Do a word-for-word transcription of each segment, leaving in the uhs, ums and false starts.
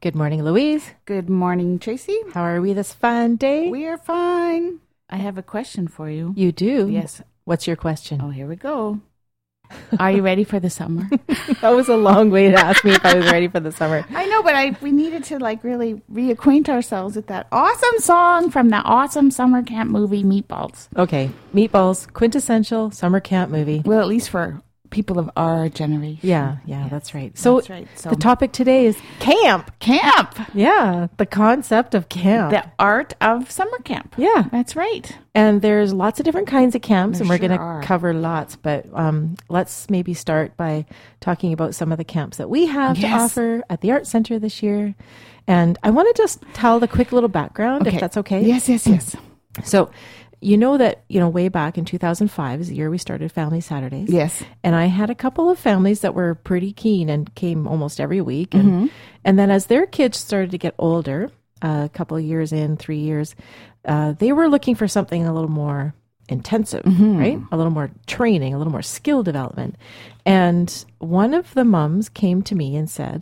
Good morning, Louise. Good morning, Tracy. How are we this fun day? We are fine. I have a question for you. You do? Yes. What's your question? Oh, here we go. Are you ready for the summer? That was a long way to ask me if I was ready for the summer. I know, but I we needed to like really reacquaint ourselves with that awesome song from the awesome summer camp movie, Meatballs. Okay. Meatballs, quintessential summer camp movie. Well, at least for people of our generation. Yeah, yeah, yes, that's right. So, that's right. So the topic today is camp. Camp. Yeah, the concept of camp. The art of summer camp. Yeah. That's right. And there's lots of different kinds of camps, There and we're sure going are. to cover lots. But um, let's maybe start by talking about some of the camps that we have Yes. to offer at the Art Center this year. And I want to just tell the quick little background, if that's okay. Yes, yes, yes. So, you know that, you know, way back in two thousand five is the year we started Family Saturdays. Yes. And I had a couple of families that were pretty keen and came almost every week. And, Mm-hmm. and then as their kids started to get older, uh, a couple of years in, three years, uh, they were looking for something a little more intensive, Mm-hmm. right? A little more training, a little more skill development. And one of the mums came to me and said,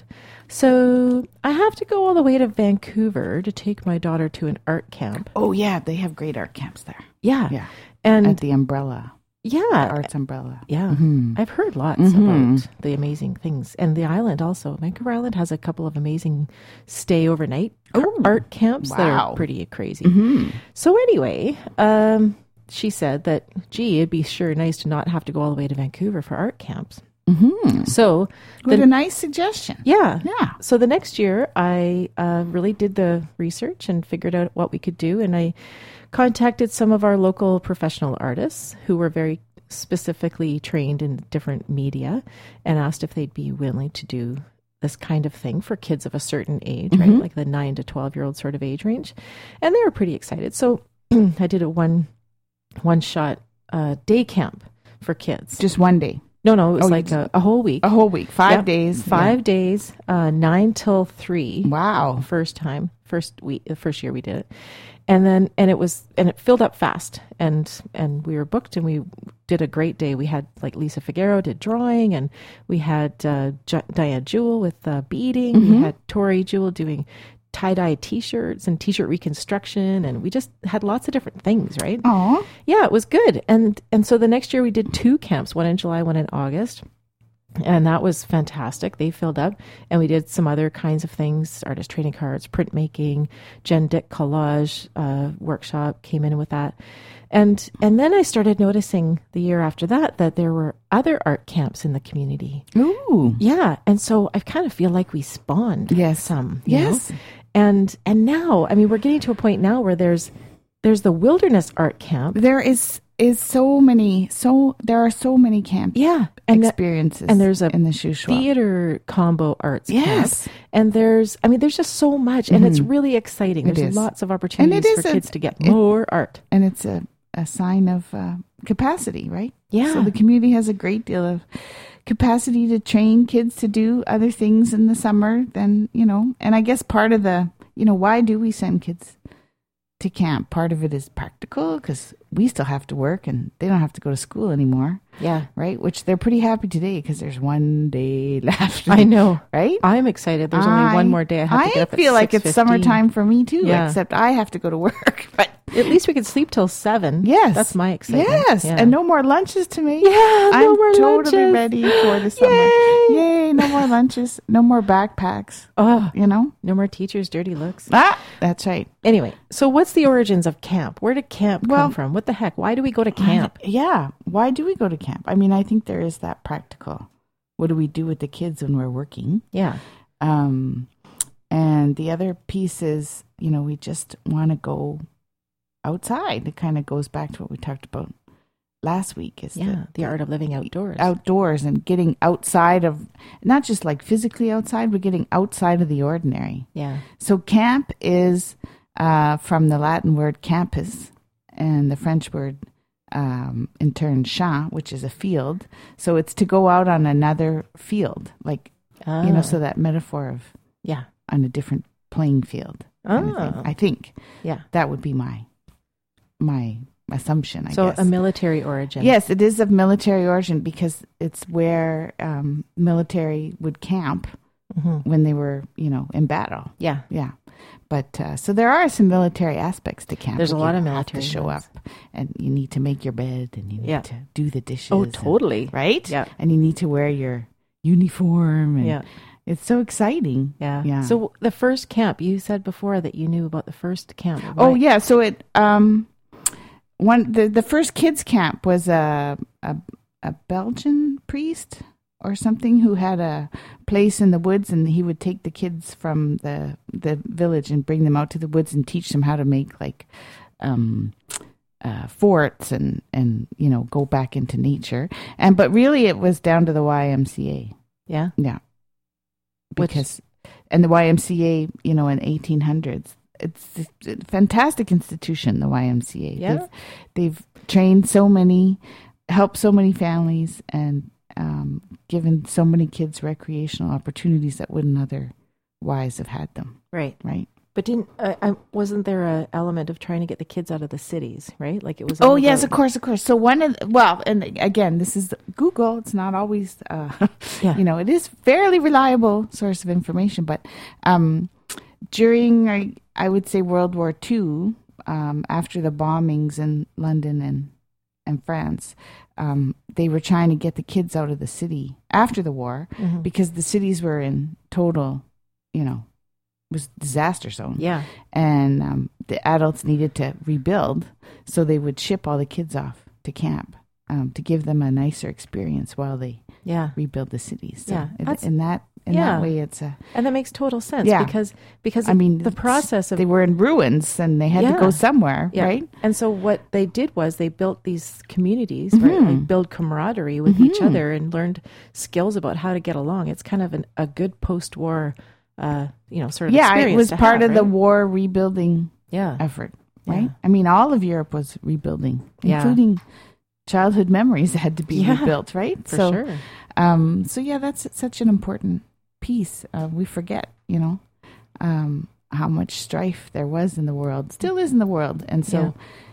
so I have to go all the way to Vancouver to take my daughter to an art camp. Oh, yeah. They have great art camps there. Yeah. Yeah. And At the Umbrella. yeah, Arts Umbrella. yeah. Mhm. I've heard lots Mhm. about the amazing things. And the island also. Vancouver Island has a couple of amazing stay overnight Oh, art camps that wow. are pretty crazy. Mhm. So anyway, um, she said that, gee, it'd be sure nice to not have to go all the way to Vancouver for art camps. Mm-hmm. So, What the- a nice suggestion. yeah. Yeah. So the next year, I uh, really did the research and figured out what we could do. And I contacted some of our local professional artists who were very specifically trained in different media and asked if they'd be willing to do this kind of thing for kids of a certain age, right? Mhm. Like the nine to twelve year old sort of age range. And they were pretty excited. So I did a one, one shot uh, day camp for kids. Just one day. No, no, it was Oh, you like did- a, a whole week. A whole week. Five Yep. days. Five days, uh, nine till three. Yeah. Wow. First time, first week, the first year we did it, and then and it was and it filled up fast, and and we were booked, and we did a great day. We had like Lisa Figueroa did drawing, and we had uh, J- Diane Jewell with uh, beading. Mhm. We had Tori Jewell doing tie-dye t-shirts and t-shirt reconstruction, and we just had lots of different things, right? Oh. Yeah, it was good. And and so the next year we did two camps, one in July, one in August. And that was fantastic. They filled up, and we did some other kinds of things, artist trading cards, printmaking, Jen Dick collage uh, workshop came in with that. And and then I started noticing the year after that that there were other art camps in the community. Ooh. Yeah. And so I kind of feel like we spawned Yes. some. you Yes. know? And and now, I mean, we're getting to a point now where there's there's the Wilderness Art Camp. There is is so many so there are so many camp Yeah. And the- experiences. and there's a in the Shuswap. theater combo arts Yes. camp. And there's, I mean, there's just so much, and it's really exciting. It There's is. lots of opportunities is for a- kids to get it- more art. And it's a, a sign of uh, capacity, right? Yeah. So the community has a great deal of capacity to train kids to do other things in the summer. Then, you know, and I guess part of the, you know, why do we send kids to camp? Part of it is practical because we still have to work and they don't have to go to school anymore, Yeah. right? Which they're pretty happy today because there's one day left. I know. Right? I'm excited. There's only I- one more day I have to get up at feel like six it's fifteen. summertime for me too, Yeah. except I have to go to work. But At least we could sleep till seven. yes, That's my excitement. Yes, Yeah. and no more lunches to make. Yeah, no I'm more totally lunches. ready for the summer. Yay! Yay! No more lunches. No more backpacks. Oh, You know. no more teachers' dirty looks. Ah, that's right. Anyway, so what's the origins of camp? Where did camp Well- come from? What the heck? Why do we go to camp? Yeah. Why do we go to camp? I mean, I think there is that practical. What do we do with the kids when we're working? Yeah. Um, and the other piece is, you know, we just want to go outside. It kind of goes back to what we talked about last week. Is Yeah. The art of living outdoors. outdoors and getting outside of, not just like physically outside, but getting outside of the ordinary. Yeah. So camp is uh, from the Latin word campus and the French word um, in turn champ, which is a field. So it's to go out on another field, like, you know, Ah. so that metaphor of Yeah. on a different playing field. kind of thing. Oh. I think Yeah. that would be my my assumption, I So guess. a military origin. Yes, it is of military origin because it's where um, military would camp Mm-hmm. when they were, you know, in battle. Yeah. Yeah. But uh, so there are some military aspects to camp. There's a Like lot you of have military to show ones. up, and you need to make your bed, and you need Yeah. to do the dishes. Oh, and- totally. right? Yeah. And you need to wear your uniform. And Yeah. it's so exciting. Yeah. Yeah. So the first camp, you said before that you knew about the first camp. Oh Why- yeah, so it um one the the first kids camp was a a, a Belgian priest or something who had a place in the woods, and he would take the kids from the the village and bring them out to the woods and teach them how to make like um uh, forts and and you know go back into nature. And but really it was down to the Y M C A. Yeah. Yeah. Which- Because and the Y M C A, you know, in eighteen hundreds, it's a fantastic institution, the Y M C A. Yeah. They've, they've trained so many, helped so many families, and um, given so many kids recreational opportunities that wouldn't otherwise have had them, Right. right? But didn't uh, I, wasn't there a element of trying to get the kids out of the cities, right? Like it was. Oh all yes, about- of course, of course. So one of the, well, and again, this is Google. It's not always, uh, Yeah. you know, it is fairly reliable source of information. But um, during, I, I would say, World War Two, um, after the bombings in London and and France, um, they were trying to get the kids out of the city after the war Mhm. because the cities were in total, you know, was disaster zone. Yeah. And um, the adults needed to rebuild, so they would ship all the kids off to camp um, to give them a nicer experience while they Yeah. rebuild the cities. So Yeah, in, that's- in that in yeah. that way, it's a. And that makes total sense Yeah. because because I mean, the it's- process of they were in ruins and they had to Yeah. go somewhere, Yeah. right? And so what they did was they built these communities, right? Mhm. Like build camaraderie with each Mhm. other and learned skills about how to get along. It's kind of an, a good post-war, uh, you know, sort of Yeah, it experience was to part have, of the right? war rebuilding yeah. effort, right? Yeah. I mean, all of Europe was rebuilding, Yeah. including childhood memories that had to be Yeah, rebuilt, right? For so, sure. Um, so yeah, that's such an important piece. Uh, we forget, you know, um, how much strife there was in the world, still is in the world, and so,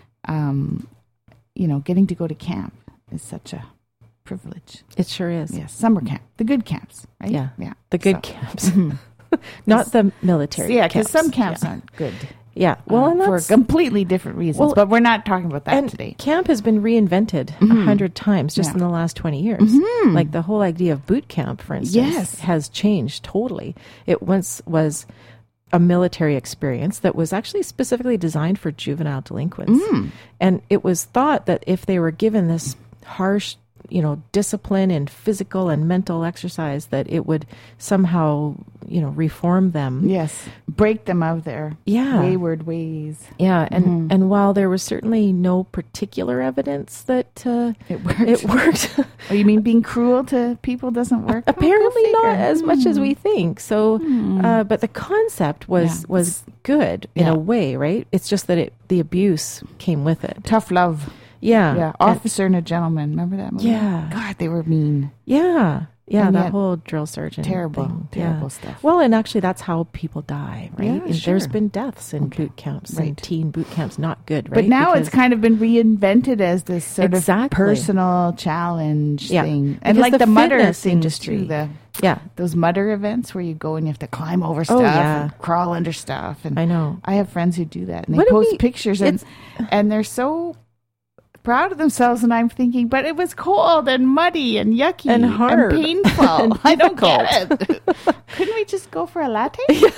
um, you know, getting to go to camp is such a privilege. It sure is. Yes, summer camp, the good camps, right? Yeah. yeah, The good So- camps, Mhm. not the military. yeah, because camps. some camps Yeah. aren't good. Yeah. Well, uh, and for that's completely different reasons, Well, but we're not talking about that and today. camp has been reinvented a Mhm. hundred times just Yeah. in the last twenty years. Mhm. Like the whole idea of boot camp, for instance, Yes. has changed totally. It once was a military experience that was actually specifically designed for juvenile delinquents. Mm. And it was thought that if they were given this harsh, you know, discipline and physical and mental exercise, that it would somehow, you know, reform them. Yes, break them of their Yeah. wayward ways. Yeah, and Mhm. and while there was certainly no particular evidence that uh, It worked. it worked, Oh, you mean being cruel to people doesn't work? Oh, go apparently not figure. as much as Hmm. we think. So, Hmm. uh, but the concept was Yeah. was good in Yeah. a way, right? It's just that it the abuse came with it. Tough love. Yeah, Yeah, And- Officer and a Gentleman. Remember that movie? Yeah. God, they were mean. yeah, yeah. And That yet whole drill sergeant, Terrible, thing. terrible Yeah. stuff. Well, and actually, that's how people die, right? Yeah, And There's sure. been deaths in Okay. boot camps Right. and teen boot camps. Not good, right? But now it's Because- kind of been reinvented as this sort Exactly. of personal challenge Yeah. thing, and Because like the the, mutter fitness things industry- too. The yeah, those mutter events where you go and you have to climb over Oh, stuff yeah. and crawl under stuff. And I know. I have friends who do that, and they What do post we- pictures, and it's- and they're so proud of themselves. And I'm thinking, but it was cold and muddy and yucky And hard. painful. And I don't get it. Couldn't we just go for a latte?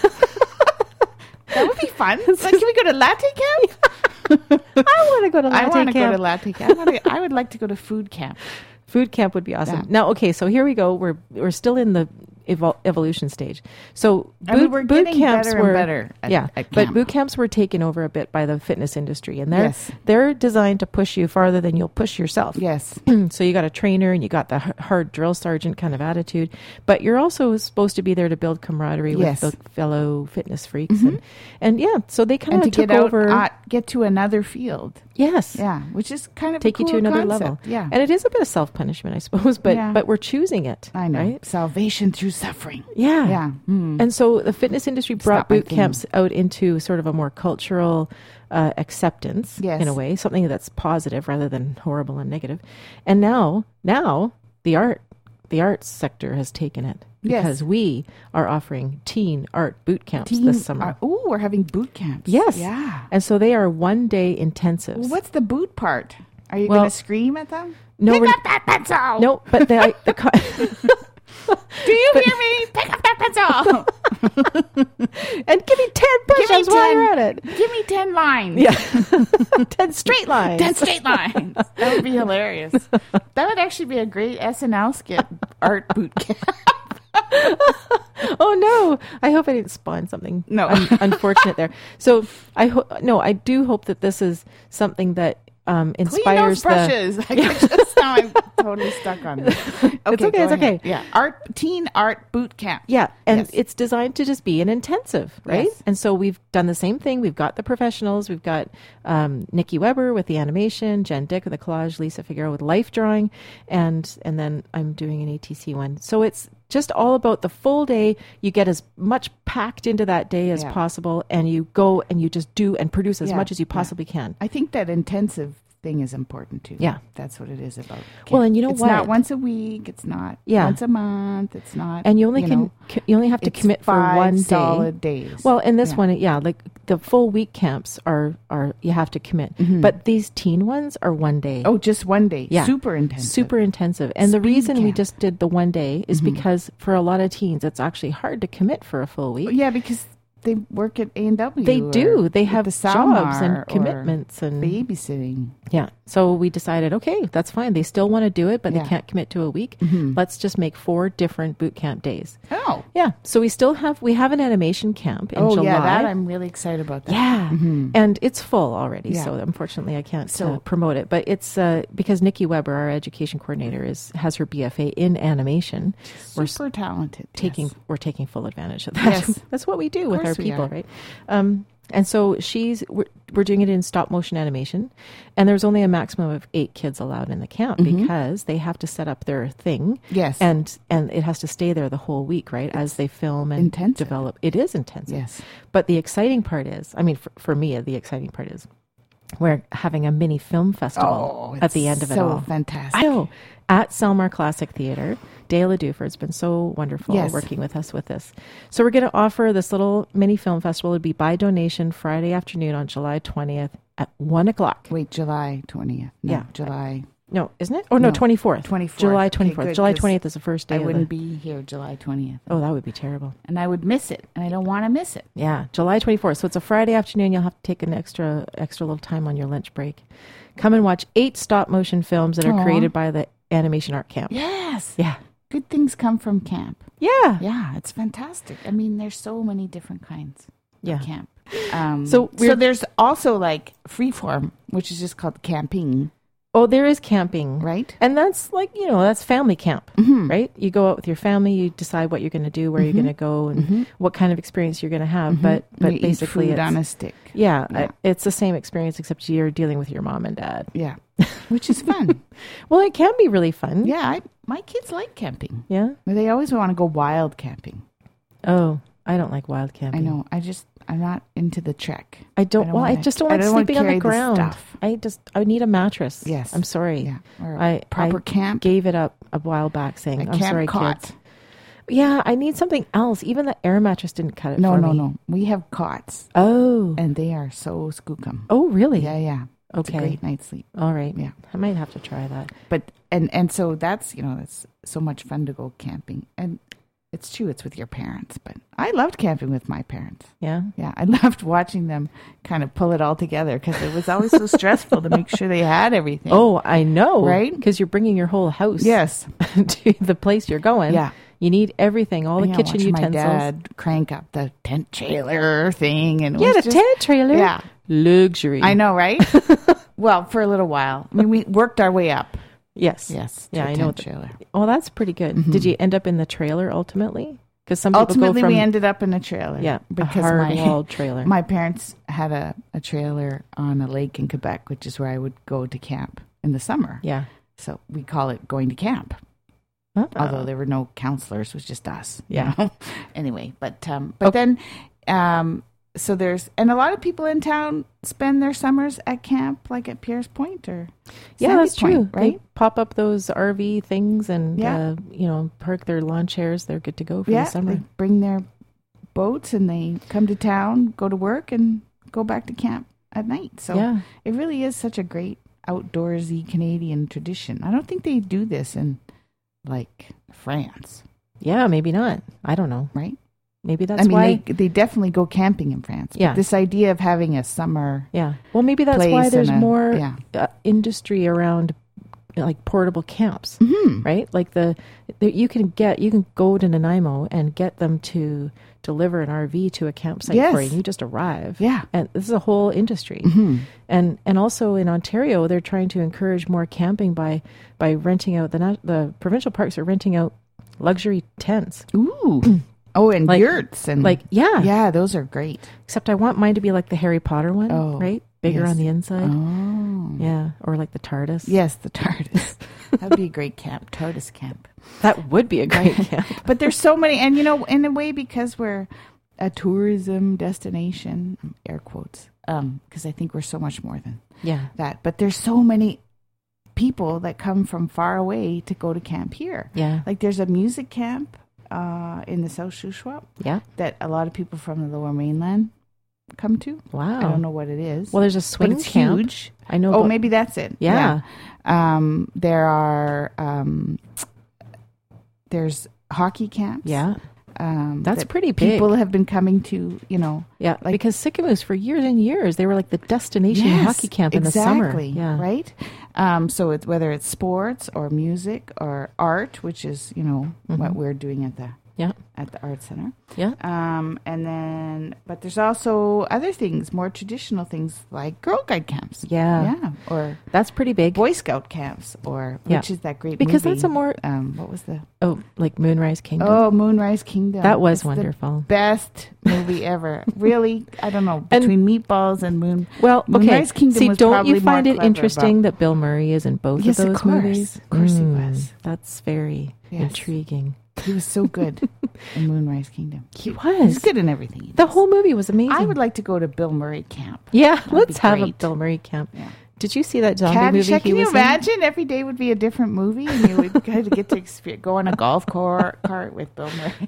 That would be fun. Like, can we go to latte camp? I want to go to I latte want to go camp. to latte camp. I, wanna, I would like to go to food camp. Food camp would be awesome. Yeah. Now, okay, so here we go. We're we're still in the evol- evolution stage. So I boot, mean, we're boot getting camps better were and better. At, yeah, at but camp. boot camps were taken over a bit by the fitness industry, and they're Yes. they're designed to push you farther than you'll push yourself. Yes. So you got a trainer and you got the h- hard drill sergeant kind of attitude, but you're also supposed to be there to build camaraderie Yes. with the fellow fitness freaks, and and yeah, so they kind And of to took get out, over. uh, get to another field. yes, Yeah, which is kind of take a you to cool another concept. level. Yeah, And it is a bit of self punishment, I suppose, but Yeah. but we're choosing it. I know. Right? Salvation through suffering. Yeah. Yeah. Hmm. And so the fitness industry It's brought not my boot thing. camps out into sort of a more cultural uh, acceptance Yes. in a way, something that's positive rather than horrible and negative. And now, now the art, the arts sector has taken it Yes. because we are offering teen art boot camps Teen this summer. art- oh, we're having boot camps. Yes. Yeah. And so they are one day intensives. Well, what's the boot part? Are you Well, going to scream at them? no, Pick we're- up that pencil! No, but the, the co- Do you hear me? Pick up that pencil! and give me ten push-ups while ten. you're at it. Give me ten lines. Yeah, ten straight lines. ten straight lines. That would be hilarious. That would actually be a great S N L skit, art boot camp. Oh no! I hope I didn't spawn something No. un- unfortunate there. So I hope no, I do hope that this is something that um, Clean those inspires the. brushes. I just now I'm totally stuck on this. Okay, It's okay, go it's ahead. okay. Yeah, art teen art boot camp. Yeah, and Yes. it's designed to just be an intensive, right? Yes. And so we've done the same thing. We've got the professionals. We've got um, Nikki Weber with the animation, Jen Dick with the collage, Lisa Figueroa with life drawing, and and then I'm doing an A T C one. So it's just all about the full day. You get as much packed into that day as Yeah. possible, and you go and you just do and produce as Yeah, much as you yeah. possibly can. I think that intensive thing is important too. Yeah. That's what it is about. Well, and you know it's what? not once a week. It's not Yeah. once a month. It's not. And you only can know, c- you only have to it's commit for five one day. solid days. Well, in this Yeah. one, yeah, like the full week camps are are you have to commit, but these teen ones are one day. oh, just one day. Yeah. Super intensive. Super intensive. And the Speed reason we camp. just did the one day is because for a lot of teens, it's actually hard to commit for a full week. Yeah, because they work at A and W. They do. or They at have the jobs Salmar and or commitments and babysitting. yeah. So we decided, okay, that's fine. They still want to do it, but Yeah. they can't commit to a week. Mhm. Let's just make four different boot camp days. Oh. Yeah. So we still have we have an animation camp in oh July. yeah, that I'm really excited about that. Yeah, Mhm. and it's full already. Yeah. So unfortunately, I can't So- uh, promote it. But it's uh, because Nikki Weber, our education coordinator, is has her B F A in animation. We're s- Super talented. taking yes. we're taking full advantage of that. Yes. That's what we do Of with our course we people, are. right? Um, and so she's we're, we're doing it in stop motion animation, and there's only a maximum of eight kids allowed in the camp Mhm. because they have to set up their thing. Yes. And and it has to stay there the whole week, right? As they film and intensive. develop. It is intensive. Yes. But the exciting part is, I mean, for, for me, the exciting part is we're having a mini film festival Oh, at the end of it so all. fantastic. I know. At Selmar Classic Theatre, Dale Duford's been so wonderful Yes. working with us with this. So we're going to offer this little mini film festival. It'll be by donation Friday afternoon on July twentieth at one o'clock. Wait, July twentieth. No, Yeah. July. No, isn't it? Oh, no, No, twenty-fourth. twenty-fourth. July Okay, twenty-fourth. good, July 'cause twentieth is the first day I of wouldn't the... be here July twentieth. Oh, that would be terrible. And I would miss it. And I don't want to miss it. Yeah, July twenty-fourth. So it's a Friday afternoon. You'll have to take an extra extra little time on your lunch break. Come and watch eight stop motion films that are Aw. created by the Animation Art Camp. Yes. Yeah. Good things come from camp. Yeah. Yeah, it's fantastic. I mean, there's so many different kinds Yeah. of camp. Um, So so, we're- there's also like freeform, which is just called camping, Oh, there is camping. right? And that's like, you know, that's family camp, Mhm. right? You go out with your family, you decide what you're going to do, where you're Mhm. going to go, and Mhm. what kind of experience you're going to have. Mhm. But but You eat basically, food it's, on a stick. yeah, Yeah. I- it's the same experience except you're dealing with your mom and dad. Yeah, which is fun. Well, it can be really fun. Yeah, I, my kids like camping. Yeah. They always want to go wild camping. Oh, I don't like wild camping. I know. I just I'm not into the trek. I don't. I don't well, I wanna- just don't I like don't wanna sleeping on the carry the ground. stuff. I just I need a mattress. Yes. I'm sorry. Yeah, or I proper I camp. gave it up a while back, saying A I'm camp sorry, cot. kids. Yeah, I need something else. Even the air mattress didn't cut it No, for no, me. no. We have cots, Oh. and they are so skookum. Oh, really? Yeah, yeah. It's Okay. a great night's sleep. All right. Yeah. I might have to try that. But and and so that's you know it's so much fun to go camping, and it's true it's with your parents. But I loved camping with my parents. Yeah. Yeah, I loved watching them kind of pull it all together because it was always so stressful to make sure they had everything. Oh, I know. Right? Because you're bringing your whole house yes, to the place you're going. yeah. You need everything, all the Yeah, kitchen watching utensils. My dad crank up the tent trailer thing, and it Yeah, was the just- tent trailer. Yeah, Luxury. I know, right? Well, for a little while. I mean, we worked our way up. Yes. Yes. Yeah, to a I know tent the- trailer. Oh, that's pretty good. Mhm. Did you end up in the trailer ultimately? Because some people Ultimately, go from we ended up in a trailer. yeah, a because hard my walled trailer. my parents had a, a trailer on a lake in Quebec, which is where I would go to camp in the summer. yeah. So we call it going to camp. Uh-oh. Although there were no counselors, it was just us. you Yeah. know? Anyway, but um, but then um, so there's, and a lot of people in town spend their summers at camp, like at Pierce Point or Yeah, Sandy that's true. Point, right? They pop up those R V things and, Yeah. uh, you know, park their lawn chairs. They're good to go for Yeah, the summer. they bring their boats and they come to town, go to work, and go back to camp at night. So yeah. it really is such a great outdoorsy Canadian tradition. I don't think they do this in like France, Yeah, maybe not. I don't know. right? Maybe that's I mean, why. they they definitely go camping in France. but Yeah. this idea of having a summer Yeah. Well, maybe that's place why there's and a- more yeah. uh, industry around like portable camps, hmm right? Like the, the you can get you can go to Nanaimo and get them to deliver an R V to a campsite Yes. for you. And you just arrive. Yeah. And this is a whole industry. hmm And and also in Ontario, they're trying to encourage more camping by by renting out the nat- the provincial parks are renting out luxury tents. Ooh. Oh, and Like- yurts and Like yeah, yeah, those are great. except I want mine to be like the Harry Potter one, Oh, right? Bigger yes. on the inside. Oh. Yeah, or like the TARDIS. Yes, the TARDIS. That'd be a great camp, TARDIS camp. That would be a great camp. But there's so many, and you know, in a way, because we're a tourism destination, air quotes, um, because I think we're so much more than Yeah. that. But there's so many people that come from far away to go to camp here. Yeah. Like there's a music camp uh, in the South Shuswap Yeah. that a lot of people from the Lower Mainland come to. Wow. I don't know what it is. Well, there's a but swing it's camp. huge. I know. Oh, about- maybe that's it. Yeah. Yeah. Um, there are um, there's hockey camps. Yeah. Um, That's that pretty big. People have been coming to, you know. Yeah. like- because Sicamous for years and years, they were like the destination Yes, hockey camp in the summer. exactly, Yeah. right? Um, so it's, whether it's sports or music or art, which is, you know, what we're doing at the Yeah. at the art center. Yeah. Um, and then, but there's also other things, more traditional things like Girl Guide camps. Yeah. Yeah. Or That's pretty big. Boy Scout camps, or Yeah. which is that great Because movie. that's a more- um, what was the Oh, like Moonrise Kingdom. oh Moonrise Kingdom? that was It's the wonderful. best movie ever. Really, I don't know, And- between Meatballs and Moon. Well, okay. Moonrise Kingdom See, was don't probably you find more it clever, interesting that Bill Murray is in both Yes, of of those course. movies? Of course he Mm, was. That's very Yes. intriguing. He was so good in Moonrise Kingdom. He He's was. good in everything. he The does. whole movie was amazing. I would like to go to Bill Murray camp. Yeah, That'd let's be have a great. Bill Murray camp. Yeah. Did you see that zombie movie Caddyshack. he Can you was imagine? Every day would be a different movie, and you would kind of get to experience, go on a golf cor- cart with Bill Murray.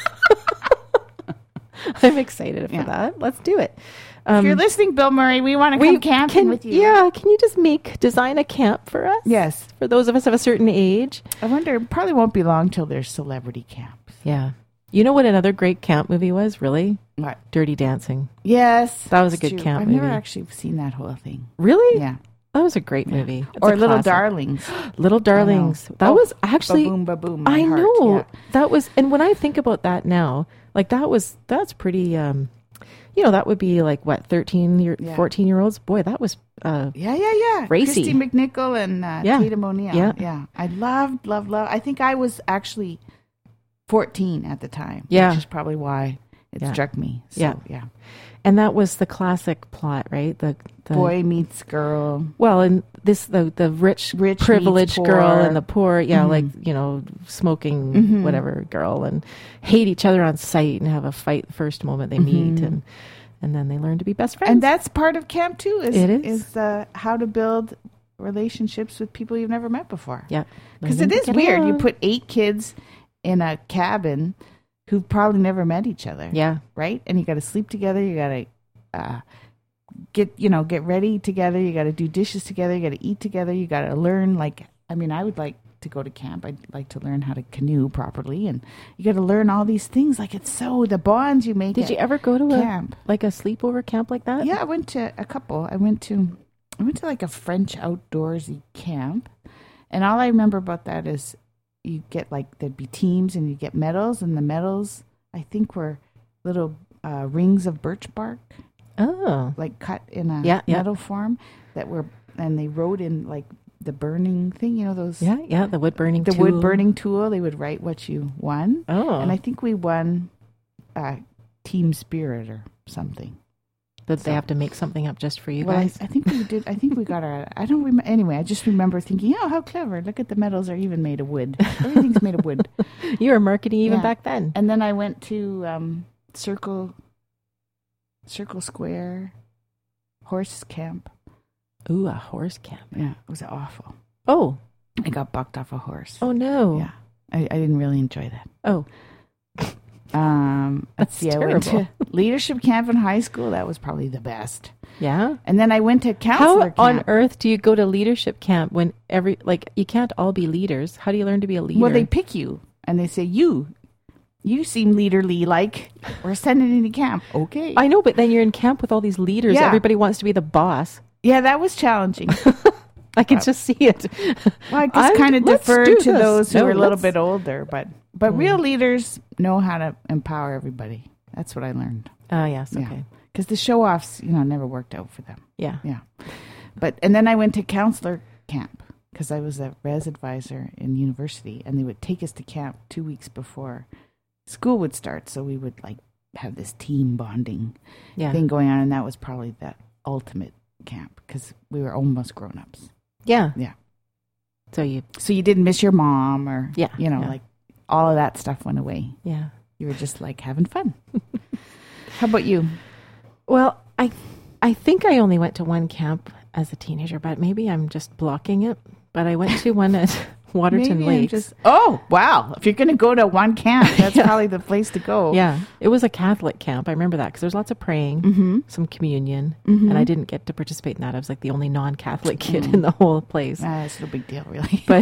in? I'm excited for Yeah. that. Let's do it. If you're listening, Bill Murray, we want to come camping can, with you. Yeah, can you just make design a camp for us? Yes. For those of us of a certain age. I wonder. It probably won't be long till there's celebrity camps. Yeah. You know what another great camp movie was? Really? What? Dirty Dancing. Yes, That was a it's good true. camp I've never movie. actually seen that whole thing. Really? Yeah. That was a great Yeah. movie. It's Or a Little classic. Darlings. Little Darlings. That Oh, was actually Ba-boom, ba-boom, my I heart, know. yeah. That was, and when I think about that now, like that was that's pretty um you know, that would be like what, thirteen year Yeah. fourteen year olds? Boy, that was uh Yeah, yeah, yeah. Racy. Christy McNichol and uh, Yeah. Tatum O'Neill. Yeah. yeah. I loved, loved, loved. I think I was actually fourteen at the time. Yeah. Which is probably why it Yeah. struck me. So, Yeah. yeah. and that was the classic plot, right? The, the Boy meets girl. Well, and this the the rich, Rich privileged meets girl poor. and the poor, yeah, Mhm. like, you know, smoking Mhm. whatever girl, and hate each other on sight and have a fight the first moment they meet, Mhm. and and then they learn to be best friends. And that's part of camp too. Is, It is. is uh, how to build relationships with people you've never met before. yeah, Because Learn it to is get weird. You along. put eight kids in a cabin who've probably never met each other. yeah, Right? And you got to sleep together. You got to uh, get, you know, get ready together. You got to do dishes together. You got to eat together. You got to learn. Like, I mean, I would like to go to camp. I'd like to learn how to canoe properly. And you got to learn all these things. Like, it's so, the bonds you make Did at you ever go to a camp. like a sleepover camp like that? Yeah, I went to a couple. I went to, I went to like a French outdoorsy camp. And all I remember about that is you get like, there'd be teams and you get medals. And the medals, I think, were little uh, rings of birch bark, Oh, like cut in a Yeah, yeah. metal form that were, and they wrote in like the burning thing, you know, those, yeah, yeah. The wood burning. the tool. wood burning tool. They would write what you won. Oh, And I think we won uh, team spirit or something. did they so- have to make something up just for you Well, I, guys? I think we did. I think we got our. I don't remember. Anyway, I just remember thinking, oh, how clever! Look at the medals are even made of wood. Everything's made of wood. You were marketing even Yeah. back then. And then I went to um, Circle Circle Square, horse camp. Ooh, a horse camp. Yeah, it was awful. Oh. I got bucked off a horse. Oh, no. Yeah. I, I didn't really enjoy that. Oh. Um, let's see. terrible. I went to leadership camp in high school. That was probably the best. Yeah? And then I went to counselor How camp. on earth do you go to leadership camp when every, like, you can't all be leaders? How do you learn to be a leader? Well, they pick you and they say, you, you seem leaderly like, we're sending you to camp. Okay. I know, but then you're in camp with all these leaders. Yeah. Everybody wants to be the boss. Yeah, that was challenging. I can just see it. Well, I just I'm- kind of let's deferred do to this. those who No, are a little let's- bit older, but but Mm. real leaders know how to empower everybody. That's what I learned. Ah, yes, Yeah. okay. Because the show offs, you know, never worked out for them. Yeah. Yeah. But and then I went to counselor camp because I was a res advisor in university, and they would take us to camp two weeks before school would start, so we would like have this team bonding Yeah. thing going on, and that was probably the ultimate camp because we were almost grown ups. Yeah. Yeah. So you, So you didn't miss your mom, or Yeah, you know, yeah. like all of that stuff went away. yeah. You were just like having fun. How about you? Well, I, I think I only went to one camp as a teenager, but maybe I'm just blocking it. But I went to one at Waterton Maybe I'm Lakes. just- oh wow! If you're going to go to one camp, that's Yeah. probably the place to go. Yeah, it was a Catholic camp. I remember that because there's lots of praying, Mm-hmm. some communion, Mhm. and I didn't get to participate in that. I was like the only non-Catholic kid in the whole place. Ah, it's no big deal, really. But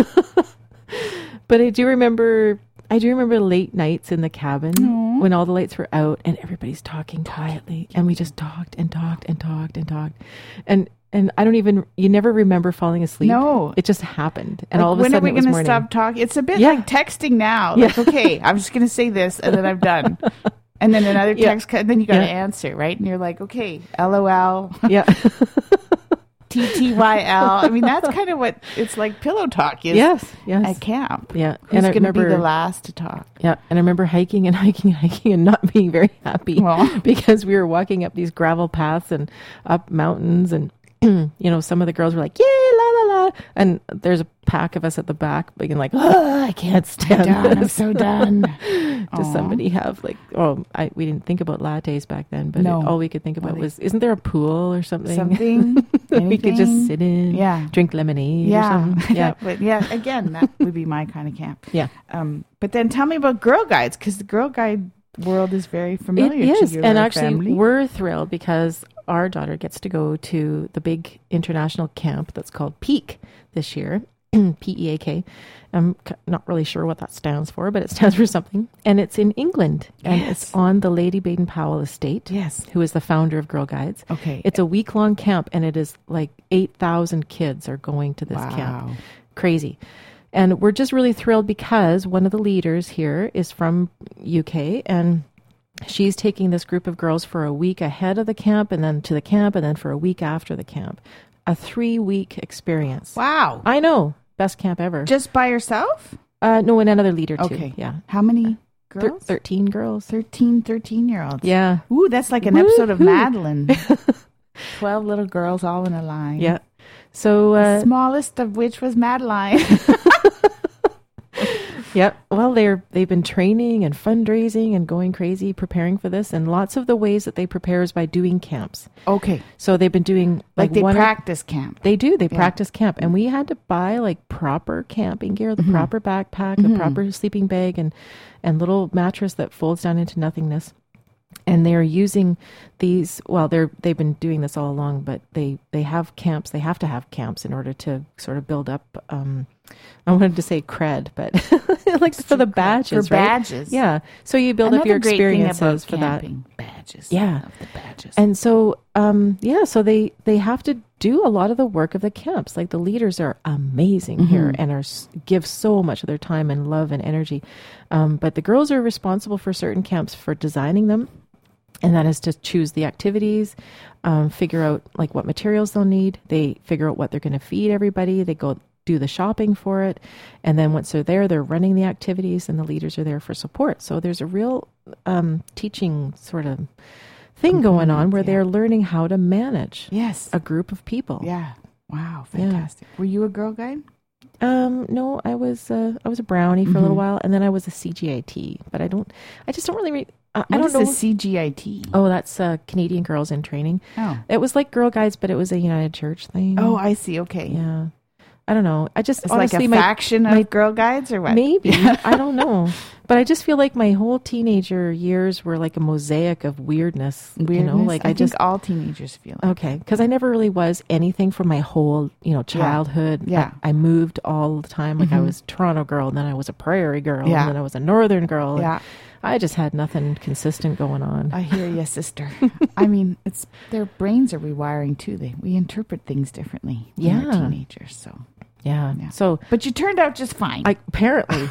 but I do remember I do remember late nights in the cabin Aw. when all the lights were out and everybody's talking quietly, and we just talked and talked and talked and talked, and and I don't even you never remember falling asleep. No. it just happened, and Like, all of a when sudden are we it was gonna morning. stop talking? It's a bit Yeah. like texting now. Yeah. Like, okay, I'm just going to say this, and then I'm done. And then another Yeah. text, co- and then you got to Yeah. answer, right? And you're like, okay, LOL, Yeah, T T Y L. I mean, that's kind of what it's like. Pillow talk is yes, yes, at camp. yeah. Who's and I going to be remember the last to talk? Yeah, and I remember hiking and hiking and hiking and not being very happy Well. because we were walking up these gravel paths and up mountains, and you know, some of the girls were like, "Yay, la la la," and there's a pack of us at the back being like, "Oh, I can't stand Done. I'm this." so done. Does Aw. somebody have like? Oh, I we didn't think about lattes back then, but No. it- all we could think about Well, they- was, isn't there a pool or something? Something? that we could just Anything? sit in, Yeah. drink lemonade, or Yeah. something. Yeah, But yeah, again, that would be my kind of camp. yeah. Um, but then tell me about Girl Guides, because the Girl Guide world is very familiar It to is, your and little actually, family. we're thrilled because our daughter gets to go to the big international camp that's called Peak this year. P E A K. I'm c- not really sure what that stands for, but it stands for something. And it's in England, and Yes. it's on the Lady Baden-Powell estate, Yes. who is the founder of Girl Guides. Okay. It's a week-long camp, and it is like eight thousand kids are going to this Wow. camp. Crazy. And we're just really thrilled because one of the leaders here is from U K, and she's taking this group of girls for a week ahead of the camp, and then to the camp, and then for a week after the camp. A three-week experience. Wow. I know. Best camp ever. Just by yourself? Uh, no, and another leader, too. Okay. Yeah. How many Thir- girls? thirteen girls. thirteen, thirteen year olds. Yeah. Ooh, that's like an episode of Woohoo. Madeline. twelve little girls all in a line. Yeah. So, The uh, smallest of which was Madeline. Yep. Well, they're they've been training and fundraising and going crazy preparing for this, and lots of the ways that they prepare is by doing camps. Okay. So they've been doing Like, like, they one. practice camp. They do. They Yeah. practice camp, and we had to buy like proper camping gear, the Mhm. proper backpack, Mhm. the proper sleeping bag, and and little mattress that folds down into nothingness. And they're using these. Well, they're they've been doing this all along, but they they have camps. They have to have camps in order to sort of build up. Um, I wanted to say cred, but like for the badges, For right? badges. Yeah. So you build up Another your great thing about experiences for that. camping, badges. Yeah. Of the badges. And so, um, yeah, so they, they have to do a lot of the work of the camps. Like the leaders are amazing here Mhm. and are s- give so much of their time and love and energy. Um, but the girls are responsible for certain camps for designing them. And that is to choose the activities, um, figure out like what materials they'll need. They figure out what they're going to feed everybody. They go do the shopping for it. And then once they're there, they're running the activities and the leaders are there for support. So there's a real um, teaching sort of thing going on where yeah. they're learning how to manage yes. a group of people. Yeah. Wow. Yeah. Fantastic. Were you a Girl Guide? Um, no, I was uh, I was a brownie for a little Mhm. while, and then I was a C G I T. But I don't, I just don't really. Re- I, What I don't is know. the C G I T? Oh, that's uh, Canadian Girls in Training. Oh. It was like Girl Guides, but it was a United Church thing. Oh, I see. Okay. Yeah. I don't know. I just It's honestly, like a my, faction my, of Girl Guides or what? Maybe. I don't know. But I just feel like my whole teenager years were like a mosaic of weirdness. Weirdness. You know, like I, I, think just all teenagers feel like. okay, because I never really was anything from my whole, you know, childhood. Yeah. I, I moved all the time. Like Mhm. I was a Toronto girl, and then I was a Prairie girl, Yeah. and then I was a Northern girl. and Yeah. I just had nothing consistent going on. I hear you, sister. I mean, it's their brains are rewiring too. They we interpret things differently when Yeah. we're teenagers. So, yeah. Yeah. So but you turned out just fine. I apparently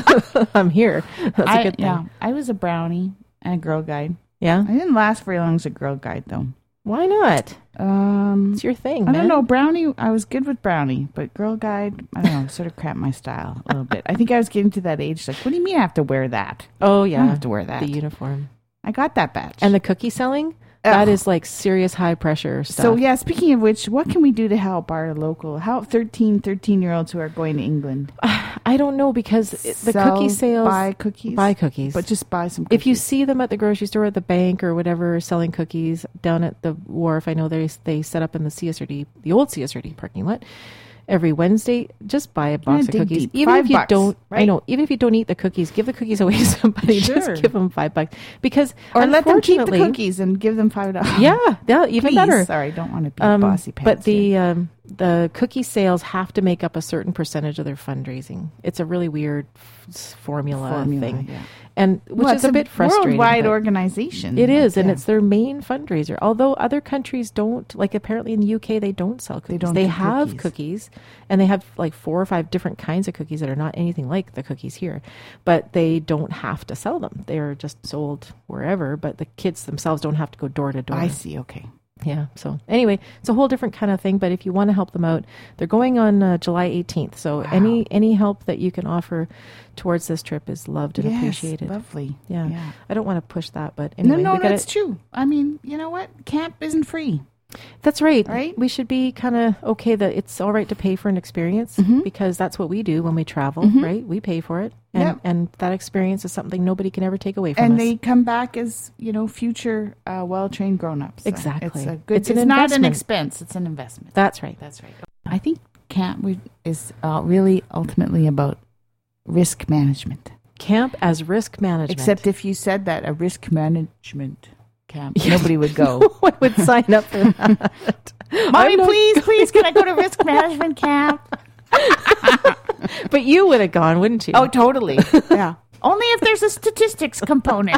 I'm here. That's I- a good thing. Yeah, I was a brownie and a Girl Guide. Yeah. I didn't last very long as a Girl Guide though. Why not? Um, It's your thing. I man. don't know. Brownie, I was good with Brownie, but Girl Guide, I don't know, sort of cramped my style a little bit. I think I was getting to that age. Like, what do you mean I have to wear that? Oh I yeah. don't have to wear that. The uniform I got that badge. and the cookie selling. Ugh. That is like serious high pressure stuff. So yeah, speaking of which, what can we do to help our local, help thirteen, thirteen year olds who are going to England? I don't know because it- the Sell, cookie sales buy cookies, buy cookies. but just buy some cookies. if you see them at the grocery store, at the bank, or whatever, selling cookies down at the wharf, I know they they set up in the C S R D, the old C S R D parking lot, every Wednesday. Just buy a box Yeah, of dig cookies, deep. even Five if you bucks, don't. I right? know, even if you don't eat the cookies, give the cookies away to somebody. Sure. Just give them five bucks because or let them keep the unfortunately- cookies and give them five dollars. Yeah, yeah, even Please. better. Sorry, don't want to be Um, bossy pants. but the here. um, the cookie sales have to make up a certain percentage of their fundraising. It's a really weird f- formula, formula, thing, yeah. and which Well, is it's a bit frustrating. Worldwide but organization. it is, and Yeah. it's their main fundraiser. Although other countries don't, like apparently in the U K they don't sell cookies. don't They do have cookies. cookies, and they have like four or five different kinds of cookies that are not anything like the cookies here, but they don't have to sell them. They are just sold wherever. But the kids themselves don't have to go door to door. I see. Okay. Yeah. So anyway, it's a whole different kind of thing. But if you want to help them out, they're going on uh, July eighteenth. So Wow. any any help that you can offer towards this trip is loved and Yes, appreciated. lovely. Yeah. Yeah. I don't want to push that, but anyway, no, no, we gotta, that's true. I mean, you know what? Camp isn't free. that's right. Right? We should be kind of okay that it's all right to pay for an experience Mhm. because that's what we do when we travel, Mhm. right? We pay for it, and Yep. and that experience is something nobody can ever take away from And us. they come back as, you know, future uh, well-trained grown-ups. So Exactly. It's a good. It's It's, an not an investment. expense. It's an investment. That's right. That's right. I think camp would- is uh, really ultimately about risk management. Camp as risk management. Except if you said that, a risk management camp, nobody would go. I would sign up for that. Mommy, I'm not- please, please, can I go to risk management camp? But you would have gone, wouldn't you? Oh, totally. Yeah. Only if there's a statistics component.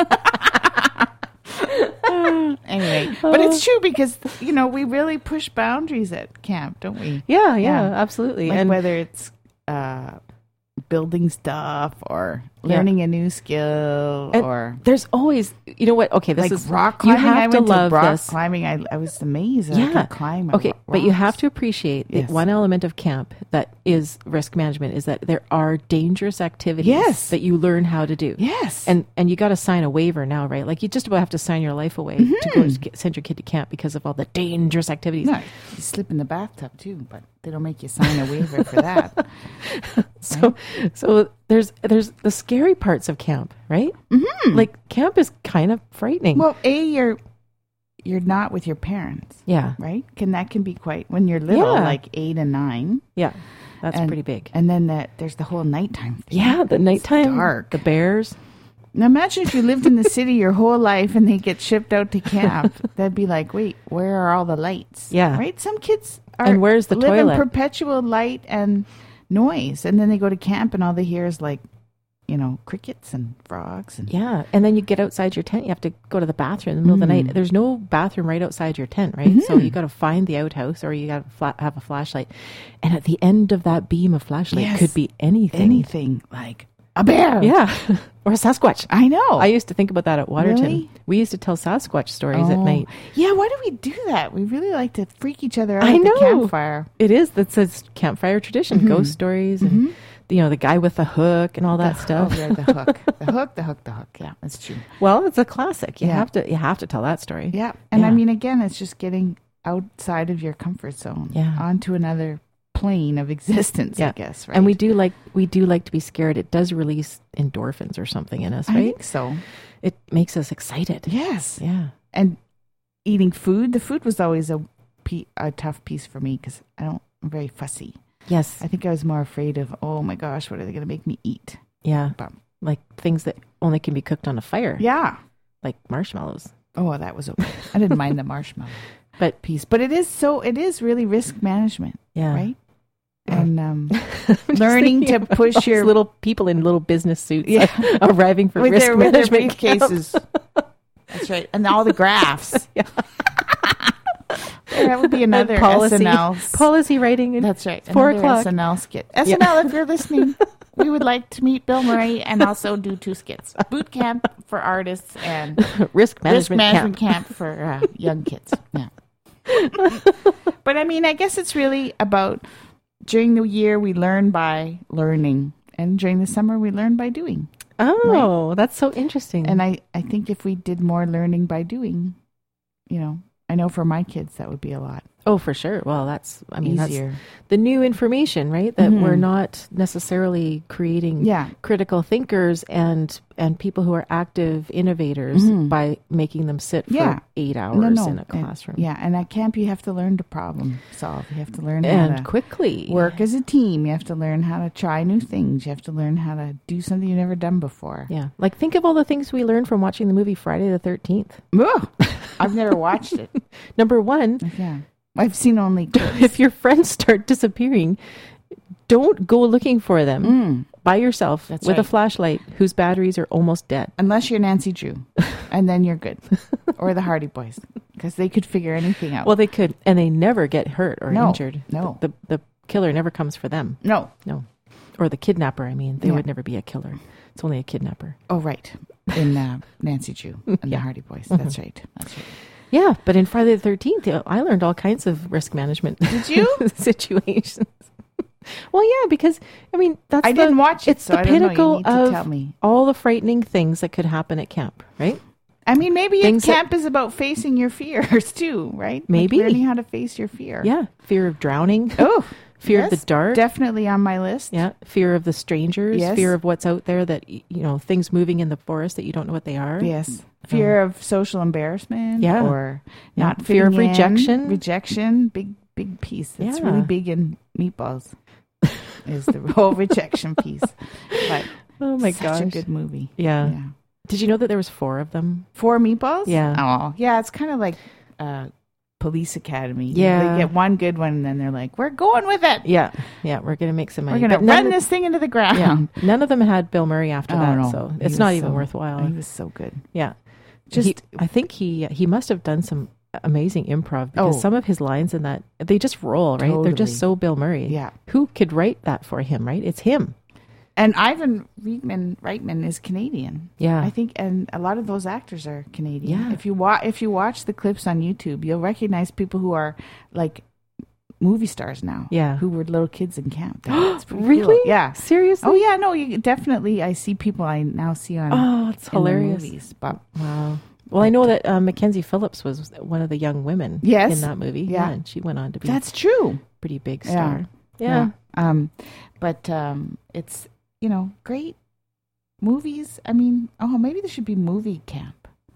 Anyway, but it's true because, you know, we really push boundaries at camp, don't we? yeah, yeah, Yeah. absolutely. Like and whether it's uh, building stuff or Yeah. learning a new skill And or there's always, you know what? Okay, this like is rock you climbing. have I to went love to rock this. climbing. I, I was amazed. that I Yeah. could climb. Okay, ro- but you have rocks. to appreciate Yes. that one element of camp that is risk management is that there are dangerous activities Yes. that you learn how to do. Yes. And and you got to sign a waiver now, right? Like you just about have to sign your life away to go to get, send your kid to camp because of all the dangerous activities. no, you slip in the bathtub too, but they don't make you sign a waiver for that. So so there's there's the scary parts of camp, right? Mm-hmm. Like camp is kind of frightening. Well, a you're you're not with your parents, yeah, right? Can that can be quite when you're little, Yeah. like eight and nine, yeah, that's and, pretty big. And then that there's the whole nighttime thing. Yeah, the nighttime, dark. the bears. Now imagine if you lived in the city your whole life and they get shipped out to camp. That'd be like, wait, where are all the lights? Yeah. Right? Some kids are And where's the live toilet? in perpetual light and noise. And then they go to camp and all they hear is like, you know, crickets and frogs and Yeah, and then you get outside your tent. You have to go to the bathroom in the middle of the Mm. night. There's no bathroom right outside your tent, right? So you got to find the outhouse, or you got to fla- have a flashlight. And at the end of that beam of flashlight Yes. could be anything. anything like a bear. Yeah, or a Sasquatch. I know. I used to think about that at Waterton. Really? We used to tell Sasquatch stories at Oh. night. Yeah, why do we do that? We really like to freak each other out I at know. the campfire. It is. That's a campfire tradition. Mm-hmm. Ghost stories and you know the guy with the hook and all that The- stuff. Oh, yeah, the hook. The hook, the hook, the hook. Yeah, that's true. Well, it's a classic. You Yeah. have to. You have to tell that story. Yeah. And I Yeah. mean, again, it's just getting outside of your comfort zone. Yeah. Onto another plane of existence, Yeah. I guess, right? And we do like we do like to be scared. It does release endorphins or something in us, I right? think so. It makes us excited. Yes. Yeah. And eating food, the food was always a, pe- a tough piece for me because I don't, I'm very fussy. Yes. I think I was more afraid of, oh my gosh, what are they going to make me eat? Yeah. But, Like things that only can be cooked on a fire. yeah. Like marshmallows. Oh, that was okay. I didn't mind the marshmallow But piece. But it is so, it is really risk management, yeah. right? And um, I'm just learning thinking to about push those your- little people in little business suits Yeah. arriving for with risk their, with their management camp. briefcases. That's right. And all the graphs. Yeah. That would be another And policy, S N L. policy writing. And That's right. Four Another o'clock. S N L skit. S N L, if you're listening, we would like to meet Bill Murray and also do two skits. Boot camp for artists and risk risk management, management camp. camp, for uh, young kids. Yeah. But I mean, I guess it's really about during the year we learn by learning, and during the summer we learn by doing. Oh, that's so interesting. And I, I think if we did more learning by doing, you know, I know for my kids that would be a lot oh, for sure. Well, that's I mean easier. that's the new information, right? That Mhm. we're not necessarily creating Yeah. critical thinkers and and people who are active innovators Mhm. by making them sit for Yeah. eight hours No, no. in a And- classroom. yeah. And at camp, you have to learn to problem solve. You have to learn how And to quickly work as a team. You have to learn how to try new things. You have to learn how to do something you've never done before. Yeah. Like think of all the things we learned from watching the movie Friday the thirteenth. Ugh. I've never watched it. Number one, Yeah. I've seen only clips. if your friends start disappearing, don't go looking for them Mm. by yourself That's with a right. flashlight whose batteries are almost dead. Unless you're Nancy Drew. And then you're good. Or the Hardy Boys. Because they could figure anything out. Well, they could, and they never get hurt or No, injured. no. The, the killer never comes for them. no. No. Or the kidnapper, I mean. They Yeah. would never be a killer. It's only a kidnapper. Oh, right. In uh, Nancy Drew and Yeah. the Hardy Boys. That's right. That's right. Yeah, but in Friday the thirteenth, I learned all kinds of risk management Did you? situations. Well, yeah, because, I mean, that's I the, didn't watch it, it's so the I don't know. pinnacle You need to of tell me. all the frightening things that could happen at camp, right? I mean, maybe Things that- camp is about facing your fears too, right? Like Maybe. learning how to face your fear. Yeah, fear of drowning, Oh, fear yes, of the dark. definitely on my list. Yeah, fear of the strangers, Yes. fear of what's out there that, y- you know, things moving in the forest that you don't know what they are. Yes. Fear of social embarrassment. Yeah. Or Yeah. not Fear of fitting in. rejection. Rejection. Big, big piece. It's Yeah. really big in meatballs. Is the whole rejection piece. But Oh my such gosh. a good movie. Yeah. Yeah. Did you know that there was four of them? Four meatballs? Yeah. Oh, yeah. It's kind of like uh, Police Academy. Yeah. They get one good one and then they're like, we're going with it. Yeah. Yeah, we're going to make some money. We're going to But none run of- this thing into the ground. Yeah. None of them had Bill Murray after Oh, that, no. so He it's was not even so- worthwhile. He was so good. Yeah. Just He- I think he he must have done some amazing improv because Oh. some of his lines in that they just roll, right? They're Totally. just so Bill Murray. Yeah. Who could write that for him, right? It's him. And Ivan Reitman, Reitman is Canadian. Yeah. I think, and a lot of those actors are Canadian. Yeah. If you watch, if you watch the clips on YouTube, you'll recognize people who are like movie stars now. Yeah. Who were little kids in camp. That's pretty Really? cool. Yeah. Seriously? Oh yeah. No, you definitely. I see people I now see on. Oh, it's in the hilarious. movies, but Wow. Well, I know that uh, Mackenzie Phillips was one of the young women Yes. in that movie. Yeah. And she went on to be that's true. a pretty big Yeah. star. Yeah. Um, but um, it's you know great movies. I mean, oh, maybe there should be movie camp.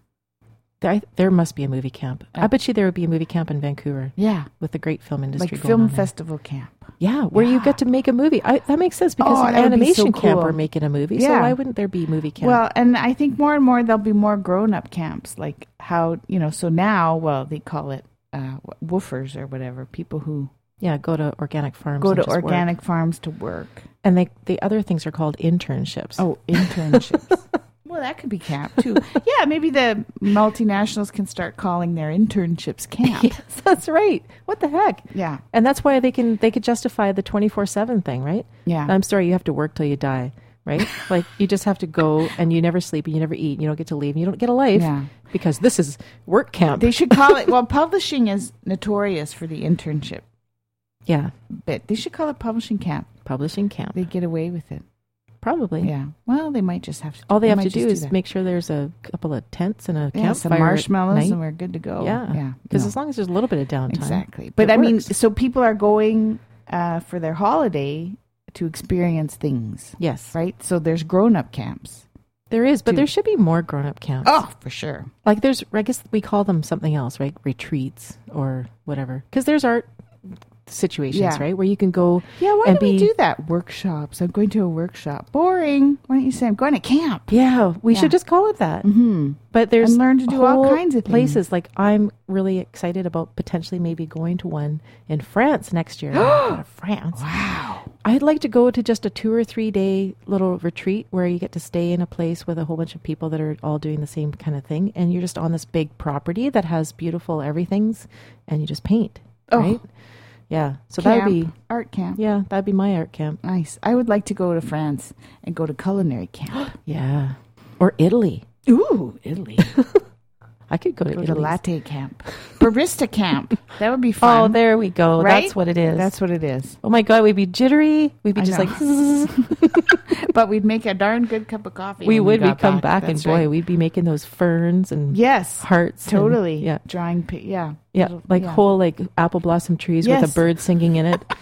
There, there must be a movie camp. I Uh, bet you there would be a movie camp in Vancouver Yeah, with the great film industry like going film on there. festival camp. Yeah, where you Yeah. get to make a movie. I, that makes sense because Oh, an that would be animation so camp cool. are making a movie. So Yeah. why wouldn't there be movie camp? Well, and I think more and more there'll be more grown-up camps, like how you know. So now, well, they call it uh, woofers or whatever. People who yeah, go to organic farms. go and to just work. organic farms to work. And they, the other things are called internships. Oh, internships. Well, that could be camp too. Yeah, maybe the multinationals can start calling their internships camp. yes, that's right. What the heck? Yeah, And that's why they can they could justify the twenty-four seven thing, right? yeah. I'm sorry, you have to work till you die, right? Like you just have to go and you never sleep and you never eat and you don't get to leave and you don't get a life Yeah. because this is work camp. They should call it. Well, publishing is notorious for the internship yeah, bit. They should call it publishing camp. publishing camp. They get away with it. Probably. Yeah. Well, they might just have to. All they have might to just do is that. make sure there's a couple of tents and a yeah, campfire some at marshmallows, night. and we're good to go. Yeah, yeah. Because No. as long as there's a little bit of downtime, Exactly. But it I mean, works. so people are going uh, for their holiday to experience things, Yes. right? So there's grown-up camps. There is, but To- there should be more grown-up camps. Oh, for sure. Like there's, I guess we call them something else, right? Retreats or whatever. Because there's art situations, Yeah. right? Where you can go. Yeah, why and do we be- do that? Workshops. I'm going to a workshop. Boring. Why don't you say I'm going to camp? Yeah, we Yeah. should just call it that. Mm-hmm. But there's And learn to do all whole kinds of things. places. Like I'm really excited about potentially maybe going to one in France next year. Go to France. Wow. I'd like to go to just a two or three day little retreat where you get to stay in a place with a whole bunch of people that are all doing the same kind of thing, and you're just on this big property that has beautiful everythings, and you just paint. Oh. Right? Yeah. So Camp, that would be art camp. yeah, that'd be my art camp. Nice. I would like to go to France and go to culinary camp. Yeah. Or Italy. Ooh, Italy. I could go to Go to Italy. latte camp. Barista camp. That would be Oh, fun. there we go. Right? That's what it is. That's what it is. Oh my God, we'd be jittery. We'd be I just know. like, zzz. But we'd make a darn good cup of coffee. we when would. We We'd got come back, That's and boy, right. we'd be making those ferns and Yes. hearts. and- Totally. yeah. Drawing. pi- Yeah. Yeah. Little- Like yeah. whole like apple blossom trees with Yes. a bird singing in it.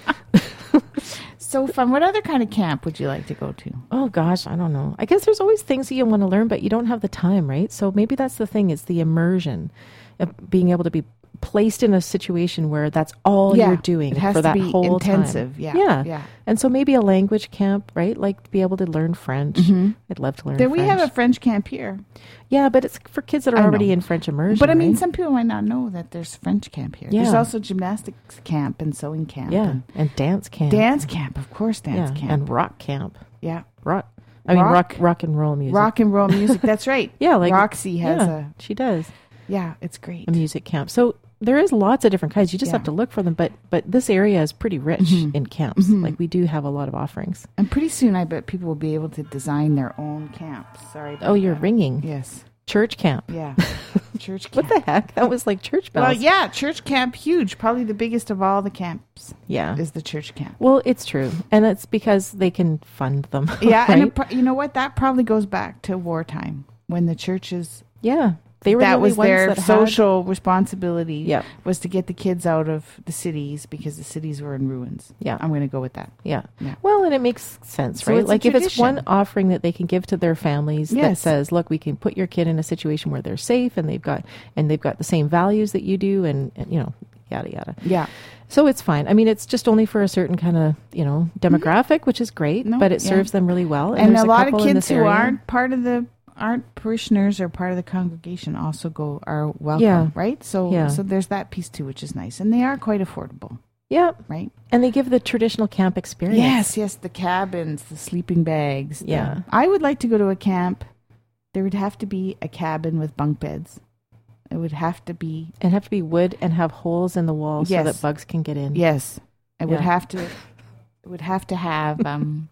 So fun. What other kind of camp would you like to go to? Oh gosh, I don't know. I guess there's always things that you want to learn, but you don't have the time, right? So maybe that's the thing, is the immersion of being able to be placed in a situation where that's all Yeah, you're doing it has for to that be whole intensive. time. Yeah. Yeah. Yeah. And so maybe a language camp, right? Like to be able to learn French. Mhm. I'd love to learn There French. we have a French camp here. Yeah, but it's for kids that I are already know. in French immersion. But I mean, right? some people might not know that there's French camp here. There's Yeah. also gymnastics camp and sewing camp. yeah, And and dance camp. dance camp, of course, dance yeah, camp. and rock camp. yeah. Rock. I mean, Rock? rock, rock and roll music. Rock and roll music. That's right. Yeah, like Roxy has yeah, she does a, yeah, it's great. a music camp. So there is lots of different kinds. You just Yeah. have to look for them. But but this area is pretty rich Mhm. in camps. Mhm. Like we do have a lot of offerings. And pretty soon, I bet people will be able to design their own camps. Sorry. about Oh, you're that. ringing. Yes. Church camp. Yeah. Church camp. What the heck? That was like church bells. Well, yeah, church camp, huge. Probably the biggest of all the camps Yeah. is the church camp. Well, it's true, and it's because they can fund them. Yeah, right? and it, pro- you know what? That probably goes back to wartime when the churches yeah, they were that the only was ones their that had- social responsibility Yep. was to get the kids out of the cities because the cities were in ruins. Yeah. I'm going to go with that. Yeah. Yeah. Well, and it makes sense, So right? it's a Like if it's tradition. one offering that they can give to their families that Yes. says, look, we can put your kid in a situation where they're safe and they've got and they've got the same values that you do and, and you know, yada yada. Yeah. So it's fine. I mean, it's just only for a certain kind of, you know, demographic, which is great, No, but it yeah. serves them really well. And, there's a lot of couple in kids this who area. aren't part of the aren't parishioners or part of the congregation also go are welcome, Yeah. right? So Yeah. so there's that piece too, which is nice, and they are quite affordable, Yeah. right? And they give the traditional camp experience. Yes, yes, the cabins, the sleeping bags. the- Yeah. I would like to go to a camp. There would have to be a cabin with bunk beds. It would have to be And have to be wood and have holes in the wall so Yes. that bugs can get in. yes. It would Yeah. have to. It would have to have um,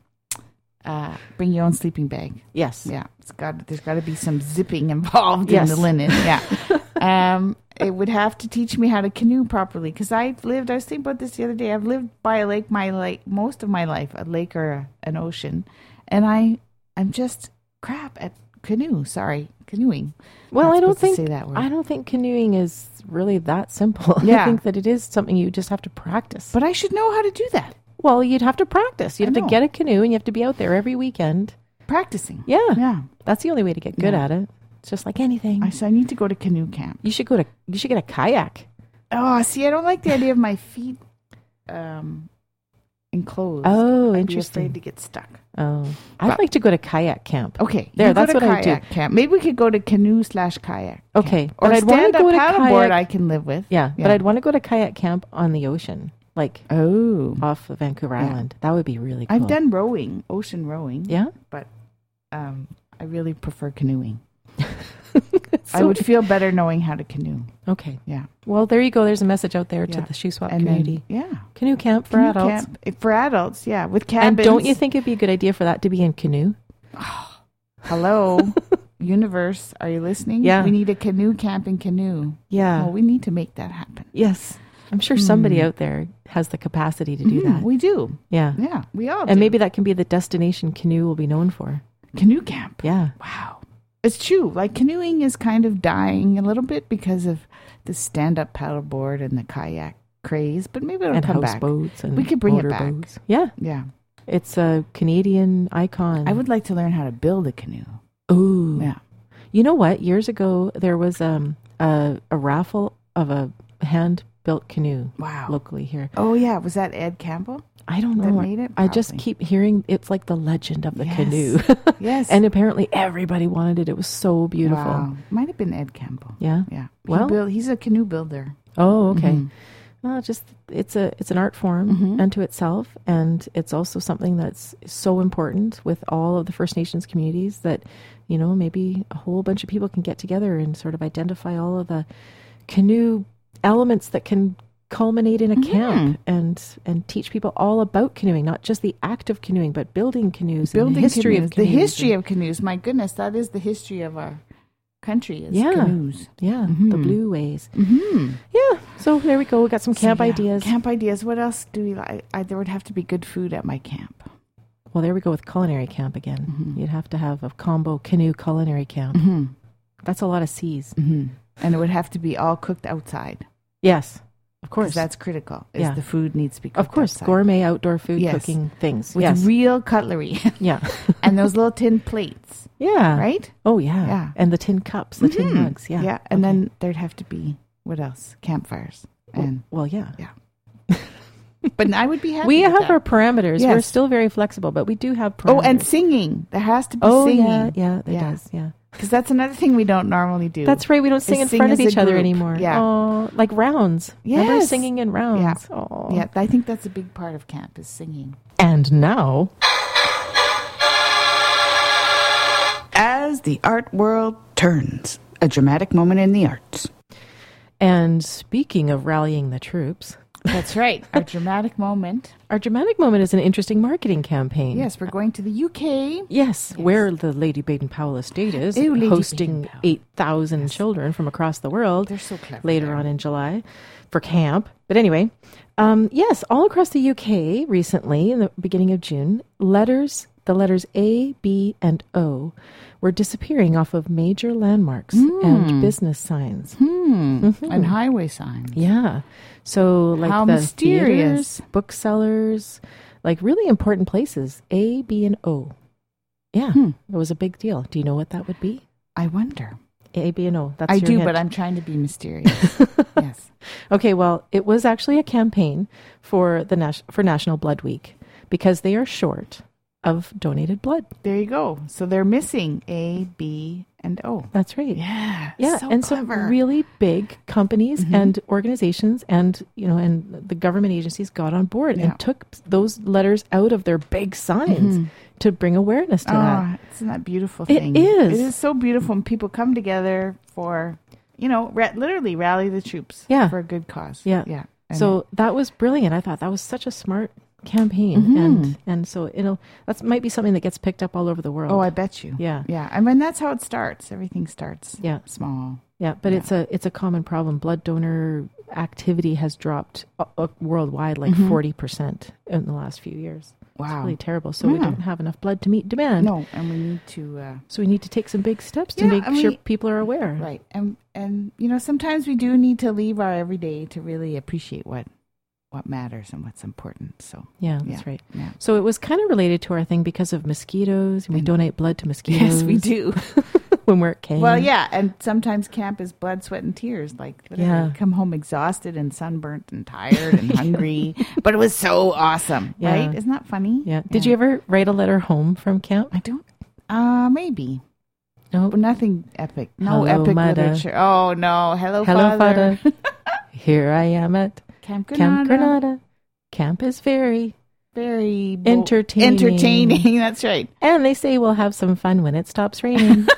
uh, bring your own sleeping bag. Yes. Yeah, it's got. There's got to be some zipping involved Yes. in the linen. Yeah. um, it would have to teach me how to canoe properly because I lived. I was thinking about this the other day. I've lived by a lake my like most of my life, a lake or a, an ocean, and I I'm just crap at canoe. Sorry, canoeing. Well, Not I don't supposed to think say that word. I don't think canoeing is really that simple. Yeah. I think that it is something you just have to practice. But I should know how to do that. Well, you'd have to practice. You I have to know. get a canoe and you have to be out there every weekend. Practicing. Yeah. Yeah. That's the only way to get good Yeah. at it. It's just like anything. I so I need to go to canoe camp. you should go to you should get a kayak. Oh, see, I don't like the idea of my feet um, enclosed. Oh, I'd be interesting. afraid to get stuck. Oh. I'd But- like to go to kayak camp. Okay, There, you go that's to what I would do. kayak camp. Maybe we could go to canoe slash kayak. Okay, camp. or but I'd wanna stand up go to paddleboard. kayak- I can live with. Yeah, Yeah. but I'd want to go to kayak camp on the ocean, like Oh, off of Vancouver Yeah. Island. That would be really cool. I've done rowing, ocean rowing. Yeah. um, I really prefer canoeing. So- I would feel better knowing how to canoe. Okay. Yeah, Well, there you go. There's a message out there to Yeah. the Shoe Swap and community. then yeah, Canoe camp for Canoe adults. camp, eh, for adults. Yeah, with And cabins. don't you think it'd be a good idea for that to be in canoe? Hello, universe, are you listening? Yeah. we need a canoe camp in canoe. Yeah. Well, we need to make that happen. Yes. I'm sure somebody Mm. out there has the capacity to do Mhm, that. We do. Yeah. Yeah, we all. And do. maybe that can be the destination canoe will be known for. canoe camp. Yeah. Wow. It's true. Like canoeing is kind of dying a little bit because of the stand-up paddleboard and the kayak craze, but maybe it'll and come back. houseboats and We could bring it back. motorboats. Yeah, Yeah. it's a Canadian icon. I would like to learn how to build a canoe. Ooh, Yeah. You know what? Years ago, there was um, a a raffle of a hand built canoe Wow. locally here. Oh, yeah. Was that Ed Campbell? I don't That know. made it? I just Probably. keep hearing it's like the legend of the Yes. canoe. Yes. And apparently everybody wanted it. It was so beautiful. Wow. Might have been Ed Campbell. Yeah. Yeah. He Well- build, he's a canoe builder. Oh, okay. Mhm. Well, just it's a it's an art form Mhm. unto itself, and it's also something that's so important with all of the First Nations communities that, you know, maybe a whole bunch of people can get together and sort of identify all of the canoe elements that can culminate in a Mhm. camp and and teach people all about canoeing, not just the act of canoeing, but building canoes and Building the history canoes. of canoes. The history and- of canoes. My goodness, that is the history of our country is Yeah. canoes. yeah, the Mhm. blue ways. Mm-hmm. Yeah, so there we go. We got some camp ideas. Camp ideas. What else do we like? I, there would have to be good food at my camp. Well, there we go with culinary camp again. Mhm. You'd have to have a combo canoe culinary camp. Mm-hmm. That's a lot of C's. Mm-hmm. And it would have to be all cooked outside. Yes, of Because course. that's critical. Is Yeah. the food needs to be cooked Of course, outside. gourmet outdoor food Yes. cooking things. With yes. real cutlery. yeah. And those little tin plates, yeah. right? Oh, yeah. Yeah. And the tin cups, the tin Mhm. mugs. Yeah. Yeah. And Okay. then there'd have to be, what else? Campfires. And Well, yeah. But I would be happy We with have that. our parameters. We're Yes. still very flexible, but we do have parameters. Oh, and singing. There has to be Oh, singing. yeah. Yeah, it Yeah. does. Yeah. Because that's another thing we don't normally do. That's right. We don't sing Is in sing front of as a each other group. anymore. Yeah. Oh, like rounds. Remember Yes. singing in rounds? Oh. Yeah, I think that's a big part of camp is singing. And now, As the art world turns, a dramatic moment in the arts. and speaking of rallying the troops, That's right. Our dramatic moment. our dramatic moment is an interesting marketing campaign. Yes, we're going to the U K. Yes, Yes. where the Lady Baden-Powell estate is, Ew, Lady hosting Baden-Powell. eight thousand children from across the world They're so clever. later there. on in July for camp. But anyway, um, yes, all across the U K recently, in the beginning of June, letters, the letters A, B, and O were disappearing off of major landmarks and business signs. Hmm. Mhm. And highway signs. Yeah. So like How the mysterious. theaters, booksellers, like really important places, A, B, and O. Yeah. Hmm. It was a big deal. Do you know what that would be? I wonder. A, B, and O. That's I your do, hint. but I'm trying to be mysterious. Yes. Okay, well, it was actually a campaign for the Nas- for National Blood Week because they are short of donated blood. There you go. So they're missing A, B, and O. That's right. Yeah. Yeah, So and clever. some really big companies Mhm. and organizations and, you know, and the government agencies got on board Yeah. and took those letters out of their big signs Mhm. to bring awareness to that. Ah, isn't that beautiful It thing? is. It is so beautiful when people come together for, you know, ra- literally rally the troops Yeah. for a good cause. Yeah. Yeah. And So that was brilliant. I thought that was such a smart campaign, Mhm. and and so it'll that might be something that gets picked up all over the world. oh, I bet you. yeah, Yeah. I mean, that's how it starts. Everything starts yeah, small. yeah. But Yeah. it's a it's a common problem. Blood donor activity has dropped uh, uh, worldwide like Mhm. forty percent in the last few years. It's Wow. really terrible. So we Yeah. don't have enough blood to meet demand. No, and we need to, uh, So we need to take some big steps to Yeah, make and sure we- people are aware. right. And, and, you know, sometimes we do need to leave our everyday to really appreciate what, what matters and what's important. So, Yeah, that's right. yeah. So it was kind of related to our thing because of mosquitoes. We I know. donate blood to mosquitoes. Yes, we do. when we're at camp. Well, yeah, and sometimes camp is blood, sweat, and tears. Like, literally, Yeah. you come home exhausted and sunburnt and tired and hungry, but it was so awesome, Yeah. right? Isn't that funny? Yeah. Did you ever write a letter home from camp? I don't. Uh, maybe. No. But nothing epic. No Hello, epic Mother. literature. Oh no! Hello, Hello, Father. Father. Here I am at Camp Granada. Camp Granada. Camp is very Very bo- entertaining. Entertaining. That's right. And they say we'll have some fun when it stops raining.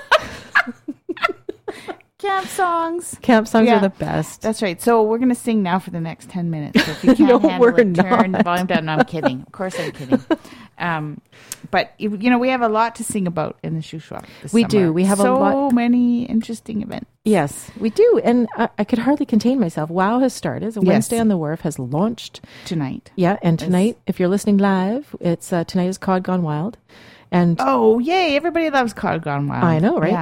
Camp songs. Camp songs Yeah. are the best. That's right. So we're going to sing now for the next ten minutes. So if you can't No, handle we're it, turn the not. volume down. No, I'm kidding. Of course I'm kidding. Um, but, you you know, we have a lot to sing about in the Shuswap this We summer. do. We have a so lot- many interesting events. Yes, we do. And I, I could hardly contain myself. WOW has started. So Yes. Wednesday on the Wharf has launched. Tonight. Yeah. And tonight, if you're listening live, it's uh, tonight is Cod Gone Wild. And Oh, yay. Everybody loves Cod Gone Wild. I know, right? Yeah.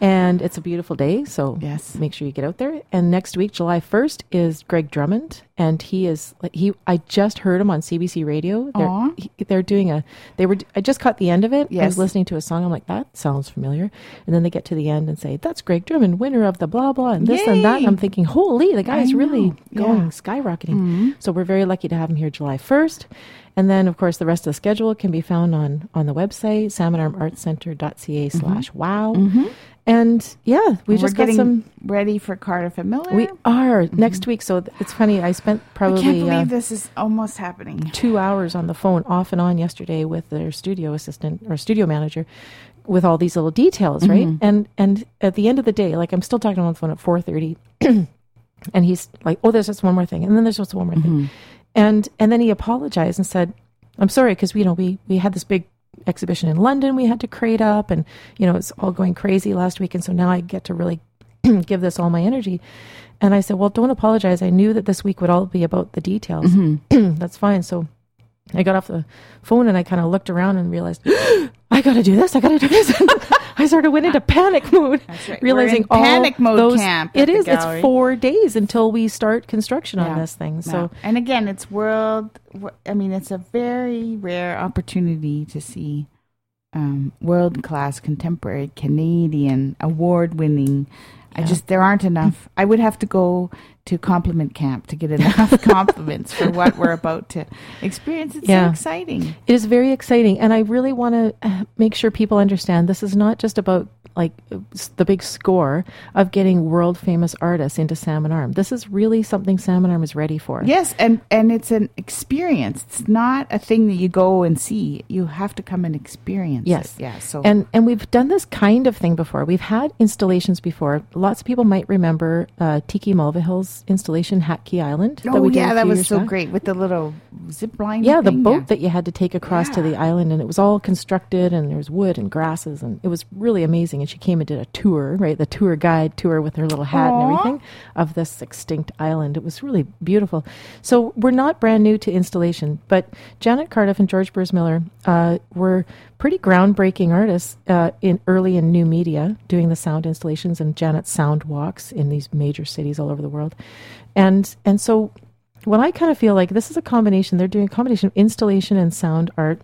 And it's a beautiful day, so Yes. make sure you get out there. And next week, July first, is Greg Drummond, and he is he. I just heard him on C B C Radio. They're, Aw. he, they're doing a. They were. I just caught the end of it. I Yes. was listening to a song. I'm like, that sounds familiar. And then they get to the end and say, "That's Greg Drummond, winner of the blah blah and this and that." And I'm Yay. thinking, holy, the guy's I really know. going Yeah. skyrocketing. Mhm. So we're very lucky to have him here July first. And then, of course, the rest of the schedule can be found on, on the website, salmon arm arts center dot c a slash wow. Mhm. And yeah, we And just we're got getting some. ready for Cardiff and Miller. We are next week. So th- it's funny. I spent I can't probably believe uh, this is almost happening. two hours on the phone off and on yesterday with their studio assistant or studio manager with all these little details, right? Mhm. And and at the end of the day, like I'm still talking on the phone at four thirty, and he's like, "Oh, there's just one more thing," and then there's just one more thing. Mhm. And and then he apologized and said, "I'm sorry, because you know we we had this big exhibition in London we had to crate up, and you know it's all going crazy last week, and so now I get to really give this all my energy." And I said, "Well, don't apologize. I knew that this week would all be about the details. Mhm. That's fine." So I got off the phone and I kind of looked around and realized, I got to do this. I got to do this. I sort of went into panic mode, That's right. realizing We're in panic all mode those, camp It at the is. It's gallery. four days until we start construction on Yeah. this thing. So No. And again, it's world. I mean, it's a very rare opportunity to see um, world class, contemporary, Canadian, award winning. I Yeah. just there aren't enough. I would have to go to compliment camp to get enough compliments for what we're about to experience. It's Yeah. so exciting. it is very exciting. And I really want to make sure people understand this is not just about like s- the big score of getting world famous artists into Salmon Arm. This is really something Salmon Arm is ready for. Yes, and and it's an experience. It's not a thing that you go and see. You have to come and experience Yes. it. Yeah. So And and we've done this kind of thing before. We've had installations before. Lots of people might remember uh, Tiki Mulvihill's installation, Hat Key Island. oh we did a yeah, that few was years so back. great with the little zip line. Yeah, the thing. boat Yeah. that you had to take across to the Yeah. island, and it was all constructed, and there was wood and grasses, and it was really amazing. And she came and did a tour, right? The tour guide tour with her little hat Aw. and everything of this extinct island. It was really beautiful. So we're not brand new to installation, but Janet Cardiff and George Bursmiller uh, were pretty groundbreaking artists uh, in early in new media, doing the sound installations and Janet's sound walks in these major cities all over the world, and and so. When I kind of feel like this is a combination, they're doing a combination of installation and sound art,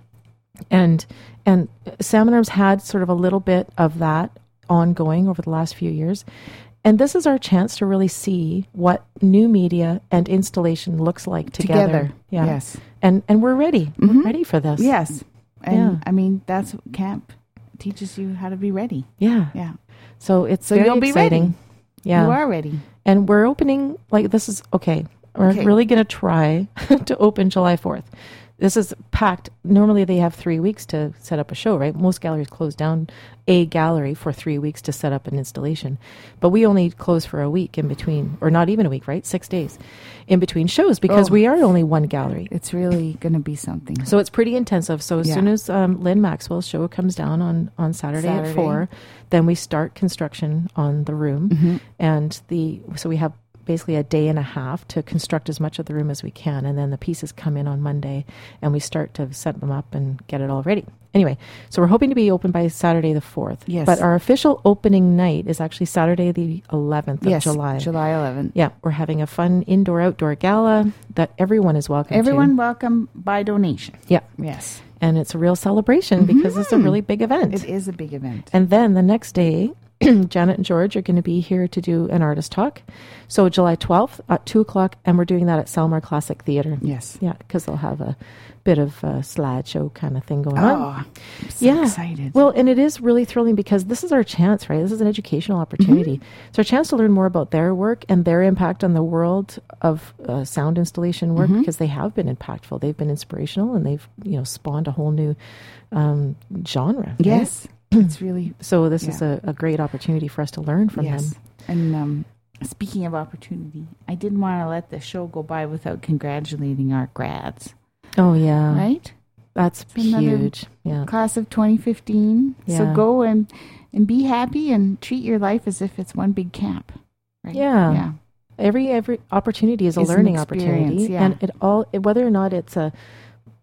and and Salmon Arms had sort of a little bit of that ongoing over the last few years, and this is our chance to really see what new media and installation looks like together. Together. Yeah, Yes. and and we're ready. Mhm. We're ready for this. Yes. And Yeah. I mean, that's what camp teaches you how to be ready. yeah. Yeah. So it's So very you'll be exciting. ready. Yeah, You are ready. and we're opening like this is okay. We're Okay. really going to try to open July fourth. This is packed. Normally they have three weeks to set up a show, right? Most galleries close down a gallery for three weeks to set up an installation. But we only close for a week in between, or not even a week, right? Six days in between shows because Oh. we are only one gallery. It's really going to be something. So it's pretty intensive. So as Yeah. soon as um, Lynn Maxwell's show comes down on, on Saturday, Saturday. at four, then we start construction on the room. Mm-hmm. And the so we have basically a day and a half to construct as much of the room as we can, and then the pieces come in on Monday and we start to set them up and get it all ready. Anyway, so we're hoping to be open by Saturday the fourth. Yes. But our official opening night is actually Saturday the eleventh of Yes, July. July eleventh. Yeah, we're having a fun indoor-outdoor gala that everyone is welcome Everyone to. welcome by donation. Yeah, Yes. and it's a real celebration because it's a Mhm. really big event. It is a big event. And then the next day, Janet and George are going to be here to do an artist talk. So July twelfth at two o'clock, and we're doing that at Salmar Classic Theatre. Yes. Yeah, because they'll have a bit of a slideshow kind of thing going on. Oh, I'm so Yeah. excited. Well, and it is really thrilling because this is our chance, right? This is an educational opportunity. Mm-hmm. It's our chance to learn more about their work and their impact on the world of uh, sound installation work Mhm. because they have been impactful. They've been inspirational and they've, you know, spawned a whole new um, genre. right? yes. It's really, So this is Yeah. a, a great opportunity for us to learn from yes. them. And um, speaking of opportunity, I didn't want to let the show go by without congratulating our grads, Oh yeah, right? that's Another huge. Yeah, Class of twenty fifteen. So Yeah. go and, and be happy and treat your life as if it's one big camp. Right? Yeah. Yeah. every every opportunity is a Is an learning experience, opportunity, yeah. and it all whether or not it's a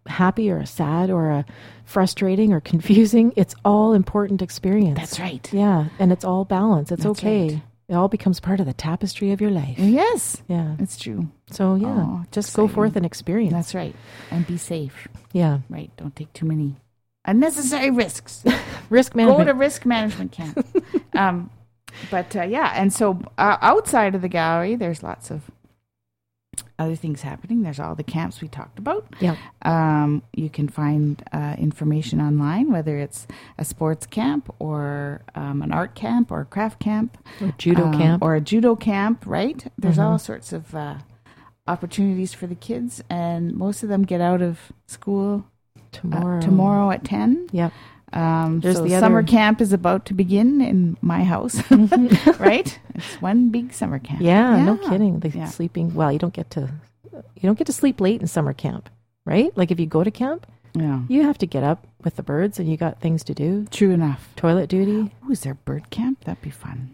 happy or a sad or a frustrating or confusing. It's all important experience. That's right. Yeah. And it's all balance. It's That's okay. right. It all becomes part of the tapestry of your life. Yes. Yeah. It's true. So, yeah, Oh, just go exciting. forth and experience. That's right. And be safe. Yeah. Right. Don't take too many unnecessary risks. Risk Go management. to risk management camp. um, but uh, yeah, and so uh, outside of the gallery, there's lots of other things happening. There's all the camps we talked about. Yeah. Um, you can find uh, information online, whether it's a sports camp or um, an art camp or a craft camp. Or judo um, camp. Or a judo camp, right? There's Mhm. all sorts of uh, opportunities for the kids, and most of them get out of school tomorrow. uh, tomorrow at ten. Yep. Um, There's so the summer other- camp is about to begin in my house, right? It's one big summer camp. Yeah, no kidding. The Yeah. sleeping, well, you don't get to you don't get to sleep late in summer camp, right? Like if you go to camp, Yeah. you have to get up with the birds and you got things to do. True enough. Toilet duty. Ooh, is there bird camp? That'd be fun.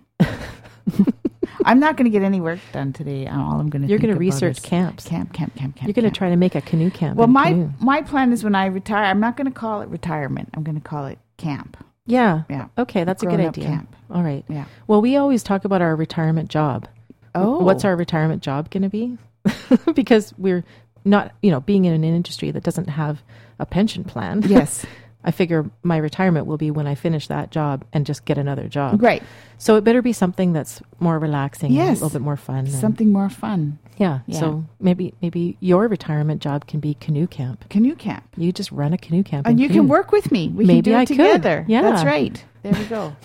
I'm not going to get any work done today. All I'm going to You're going going to to research camps. camp, camp, camp, camp. You're going to camp. try to make a canoe camp. Well, in my canoe. my plan is when I retire, I'm not going to call it retirement. I'm going to call it camp. Yeah. Yeah. Okay, that's a good Grown-up idea. camp. All right. Yeah. Well, we always talk about our retirement job. Oh. What's our retirement job going to be? Because we're not, you know, being in an industry that doesn't have a pension plan. Yes. I figure my retirement will be when I finish that job and just get another job. Right. So it better be something that's more relaxing, and Yes. a little bit more fun. and- Something more fun. yeah. Yeah. So maybe maybe your retirement job can be canoe camp. Canoe camp. You just run a canoe camp. And in you can canoe. work with me. We Maybe can do it I could. together. Yeah. That's right. There we go.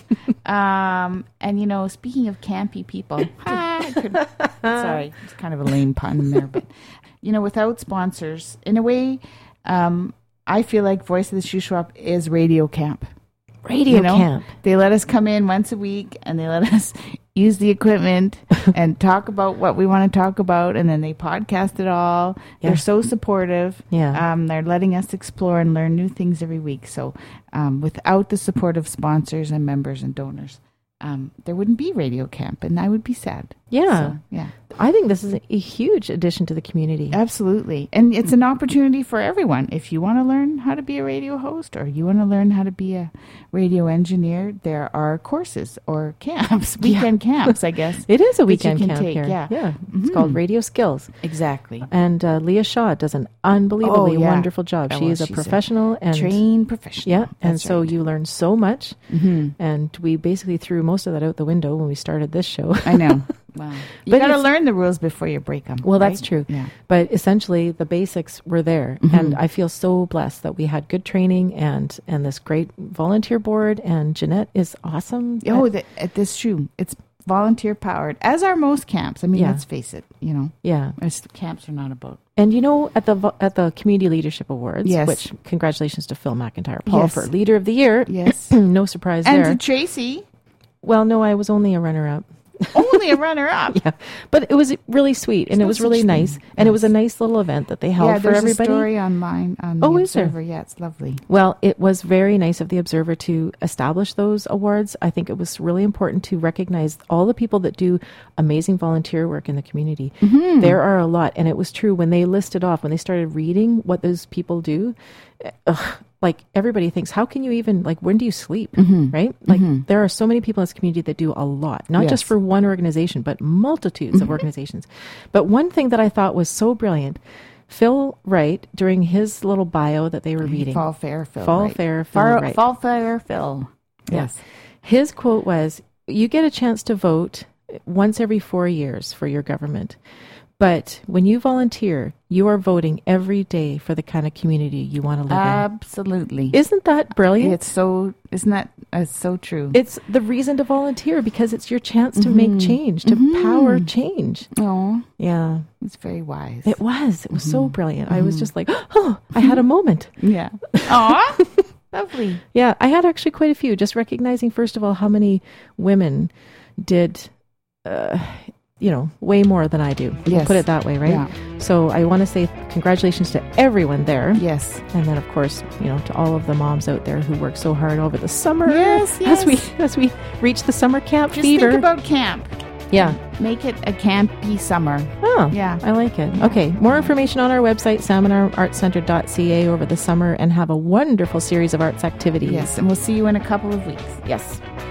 um, and you know, speaking of campy people, I could- sorry, it's kind of a lame pun there, but you know, without sponsors, in a way, um, I feel like Voice of the Shoe Shop is radio camp. radio you know? camp. They let us come in once a week and they let us use the equipment and talk about what we want to talk about, and then they podcast it all. Yeah. They're so supportive. Yeah. Um, they're letting us explore and learn new things every week. So um, without the support of sponsors and members and donors, um, there wouldn't be Radio Camp, and I would be sad. Yeah. So, yeah. I think this is a, a huge addition to the community. Absolutely. And it's an opportunity for everyone. If you want to learn how to be a radio host or you want to learn how to be a radio engineer, there are courses or camps, weekend camps, I guess. It is a that you weekend can camp take, here. yeah. Yeah. It's Mhm. called Radio Skills. Exactly. And uh, Leah Shaw does an unbelievably Oh, yeah. wonderful job. Oh, she well, is a she's a professional and Trained professional. yeah, and That's so right. you learn so much. Mhm. And we basically threw most of that out the window when we started this show. I know. Wow. You But got to it's- learn the rules before you break them. Well, that's true. Yeah. But essentially, the basics were there, Mhm. and I feel so blessed that we had good training and and this great volunteer board. And Jeanette is awesome. Oh, at- the, at this true. It's volunteer powered, as are most camps. I mean, Yeah. let's face it. You know, yeah. it's, camps are not about. And you know, at the vo- at the Community Leadership Awards, Yes. which congratulations to Phil McIntyre, Paul Yes. for Leader of the Year. Yes. No surprise And there. to Tracy, Well, no, I was only a runner-up. only a runner up. Yeah, but it was really sweet, and There's it no was really such nice, thing. and it was a Yes. nice little event that they held Yeah, for there's everybody. a story online on Oh, the is there? Observer. Yeah, it's lovely. Well, it was very nice of the Observer to establish those awards. I think it was really important to recognize all the people that do amazing volunteer work in the community. Mm-hmm. There are a lot, and it was true when they listed off, when they started reading what those people do. Ugh, like everybody thinks, how can you even, like, when do you sleep? Mhm. Right? Like Mhm. there are so many people in this community that do a lot, not just Yes. for one organization, but multitudes of organizations. But one thing that I thought was so brilliant, Phil Wright, during his little bio that they were reading, Fall Fair Phil. Fall right. Fair Phil Far, Wright. Fall Fair Phil. Yes. His quote was, you get a chance to vote once every four years for your government. But when you volunteer, you are voting every day for the kind of community you want to live Absolutely. in. Isn't that brilliant? It's so, isn't that uh, so true? It's the reason to volunteer because it's your chance to Mhm. make change, to Mhm. power change. Oh, Yeah, it's very wise. it was. It was so Mhm. brilliant. I was Mhm. just like, oh, I had a moment. Yeah. Aw, lovely. Yeah, I had actually quite a few. Just recognizing, first of all, how many women did, uh, you know, way more than I do. Yes. Put it that way, right? Yeah. So I want to say congratulations to everyone there. Yes. And then, of course, you know, to all of the moms out there who work so hard over the summer. Yes, As we yes. as we reach the summer camp Just fever. think about camp. Yeah. Make it a campy summer. Oh, Yeah. I like it. Okay. More information on our website, salmon arts center dot c a, over the summer, and have a wonderful series of arts activities. Yes, and we'll see you in a couple of weeks. Yes.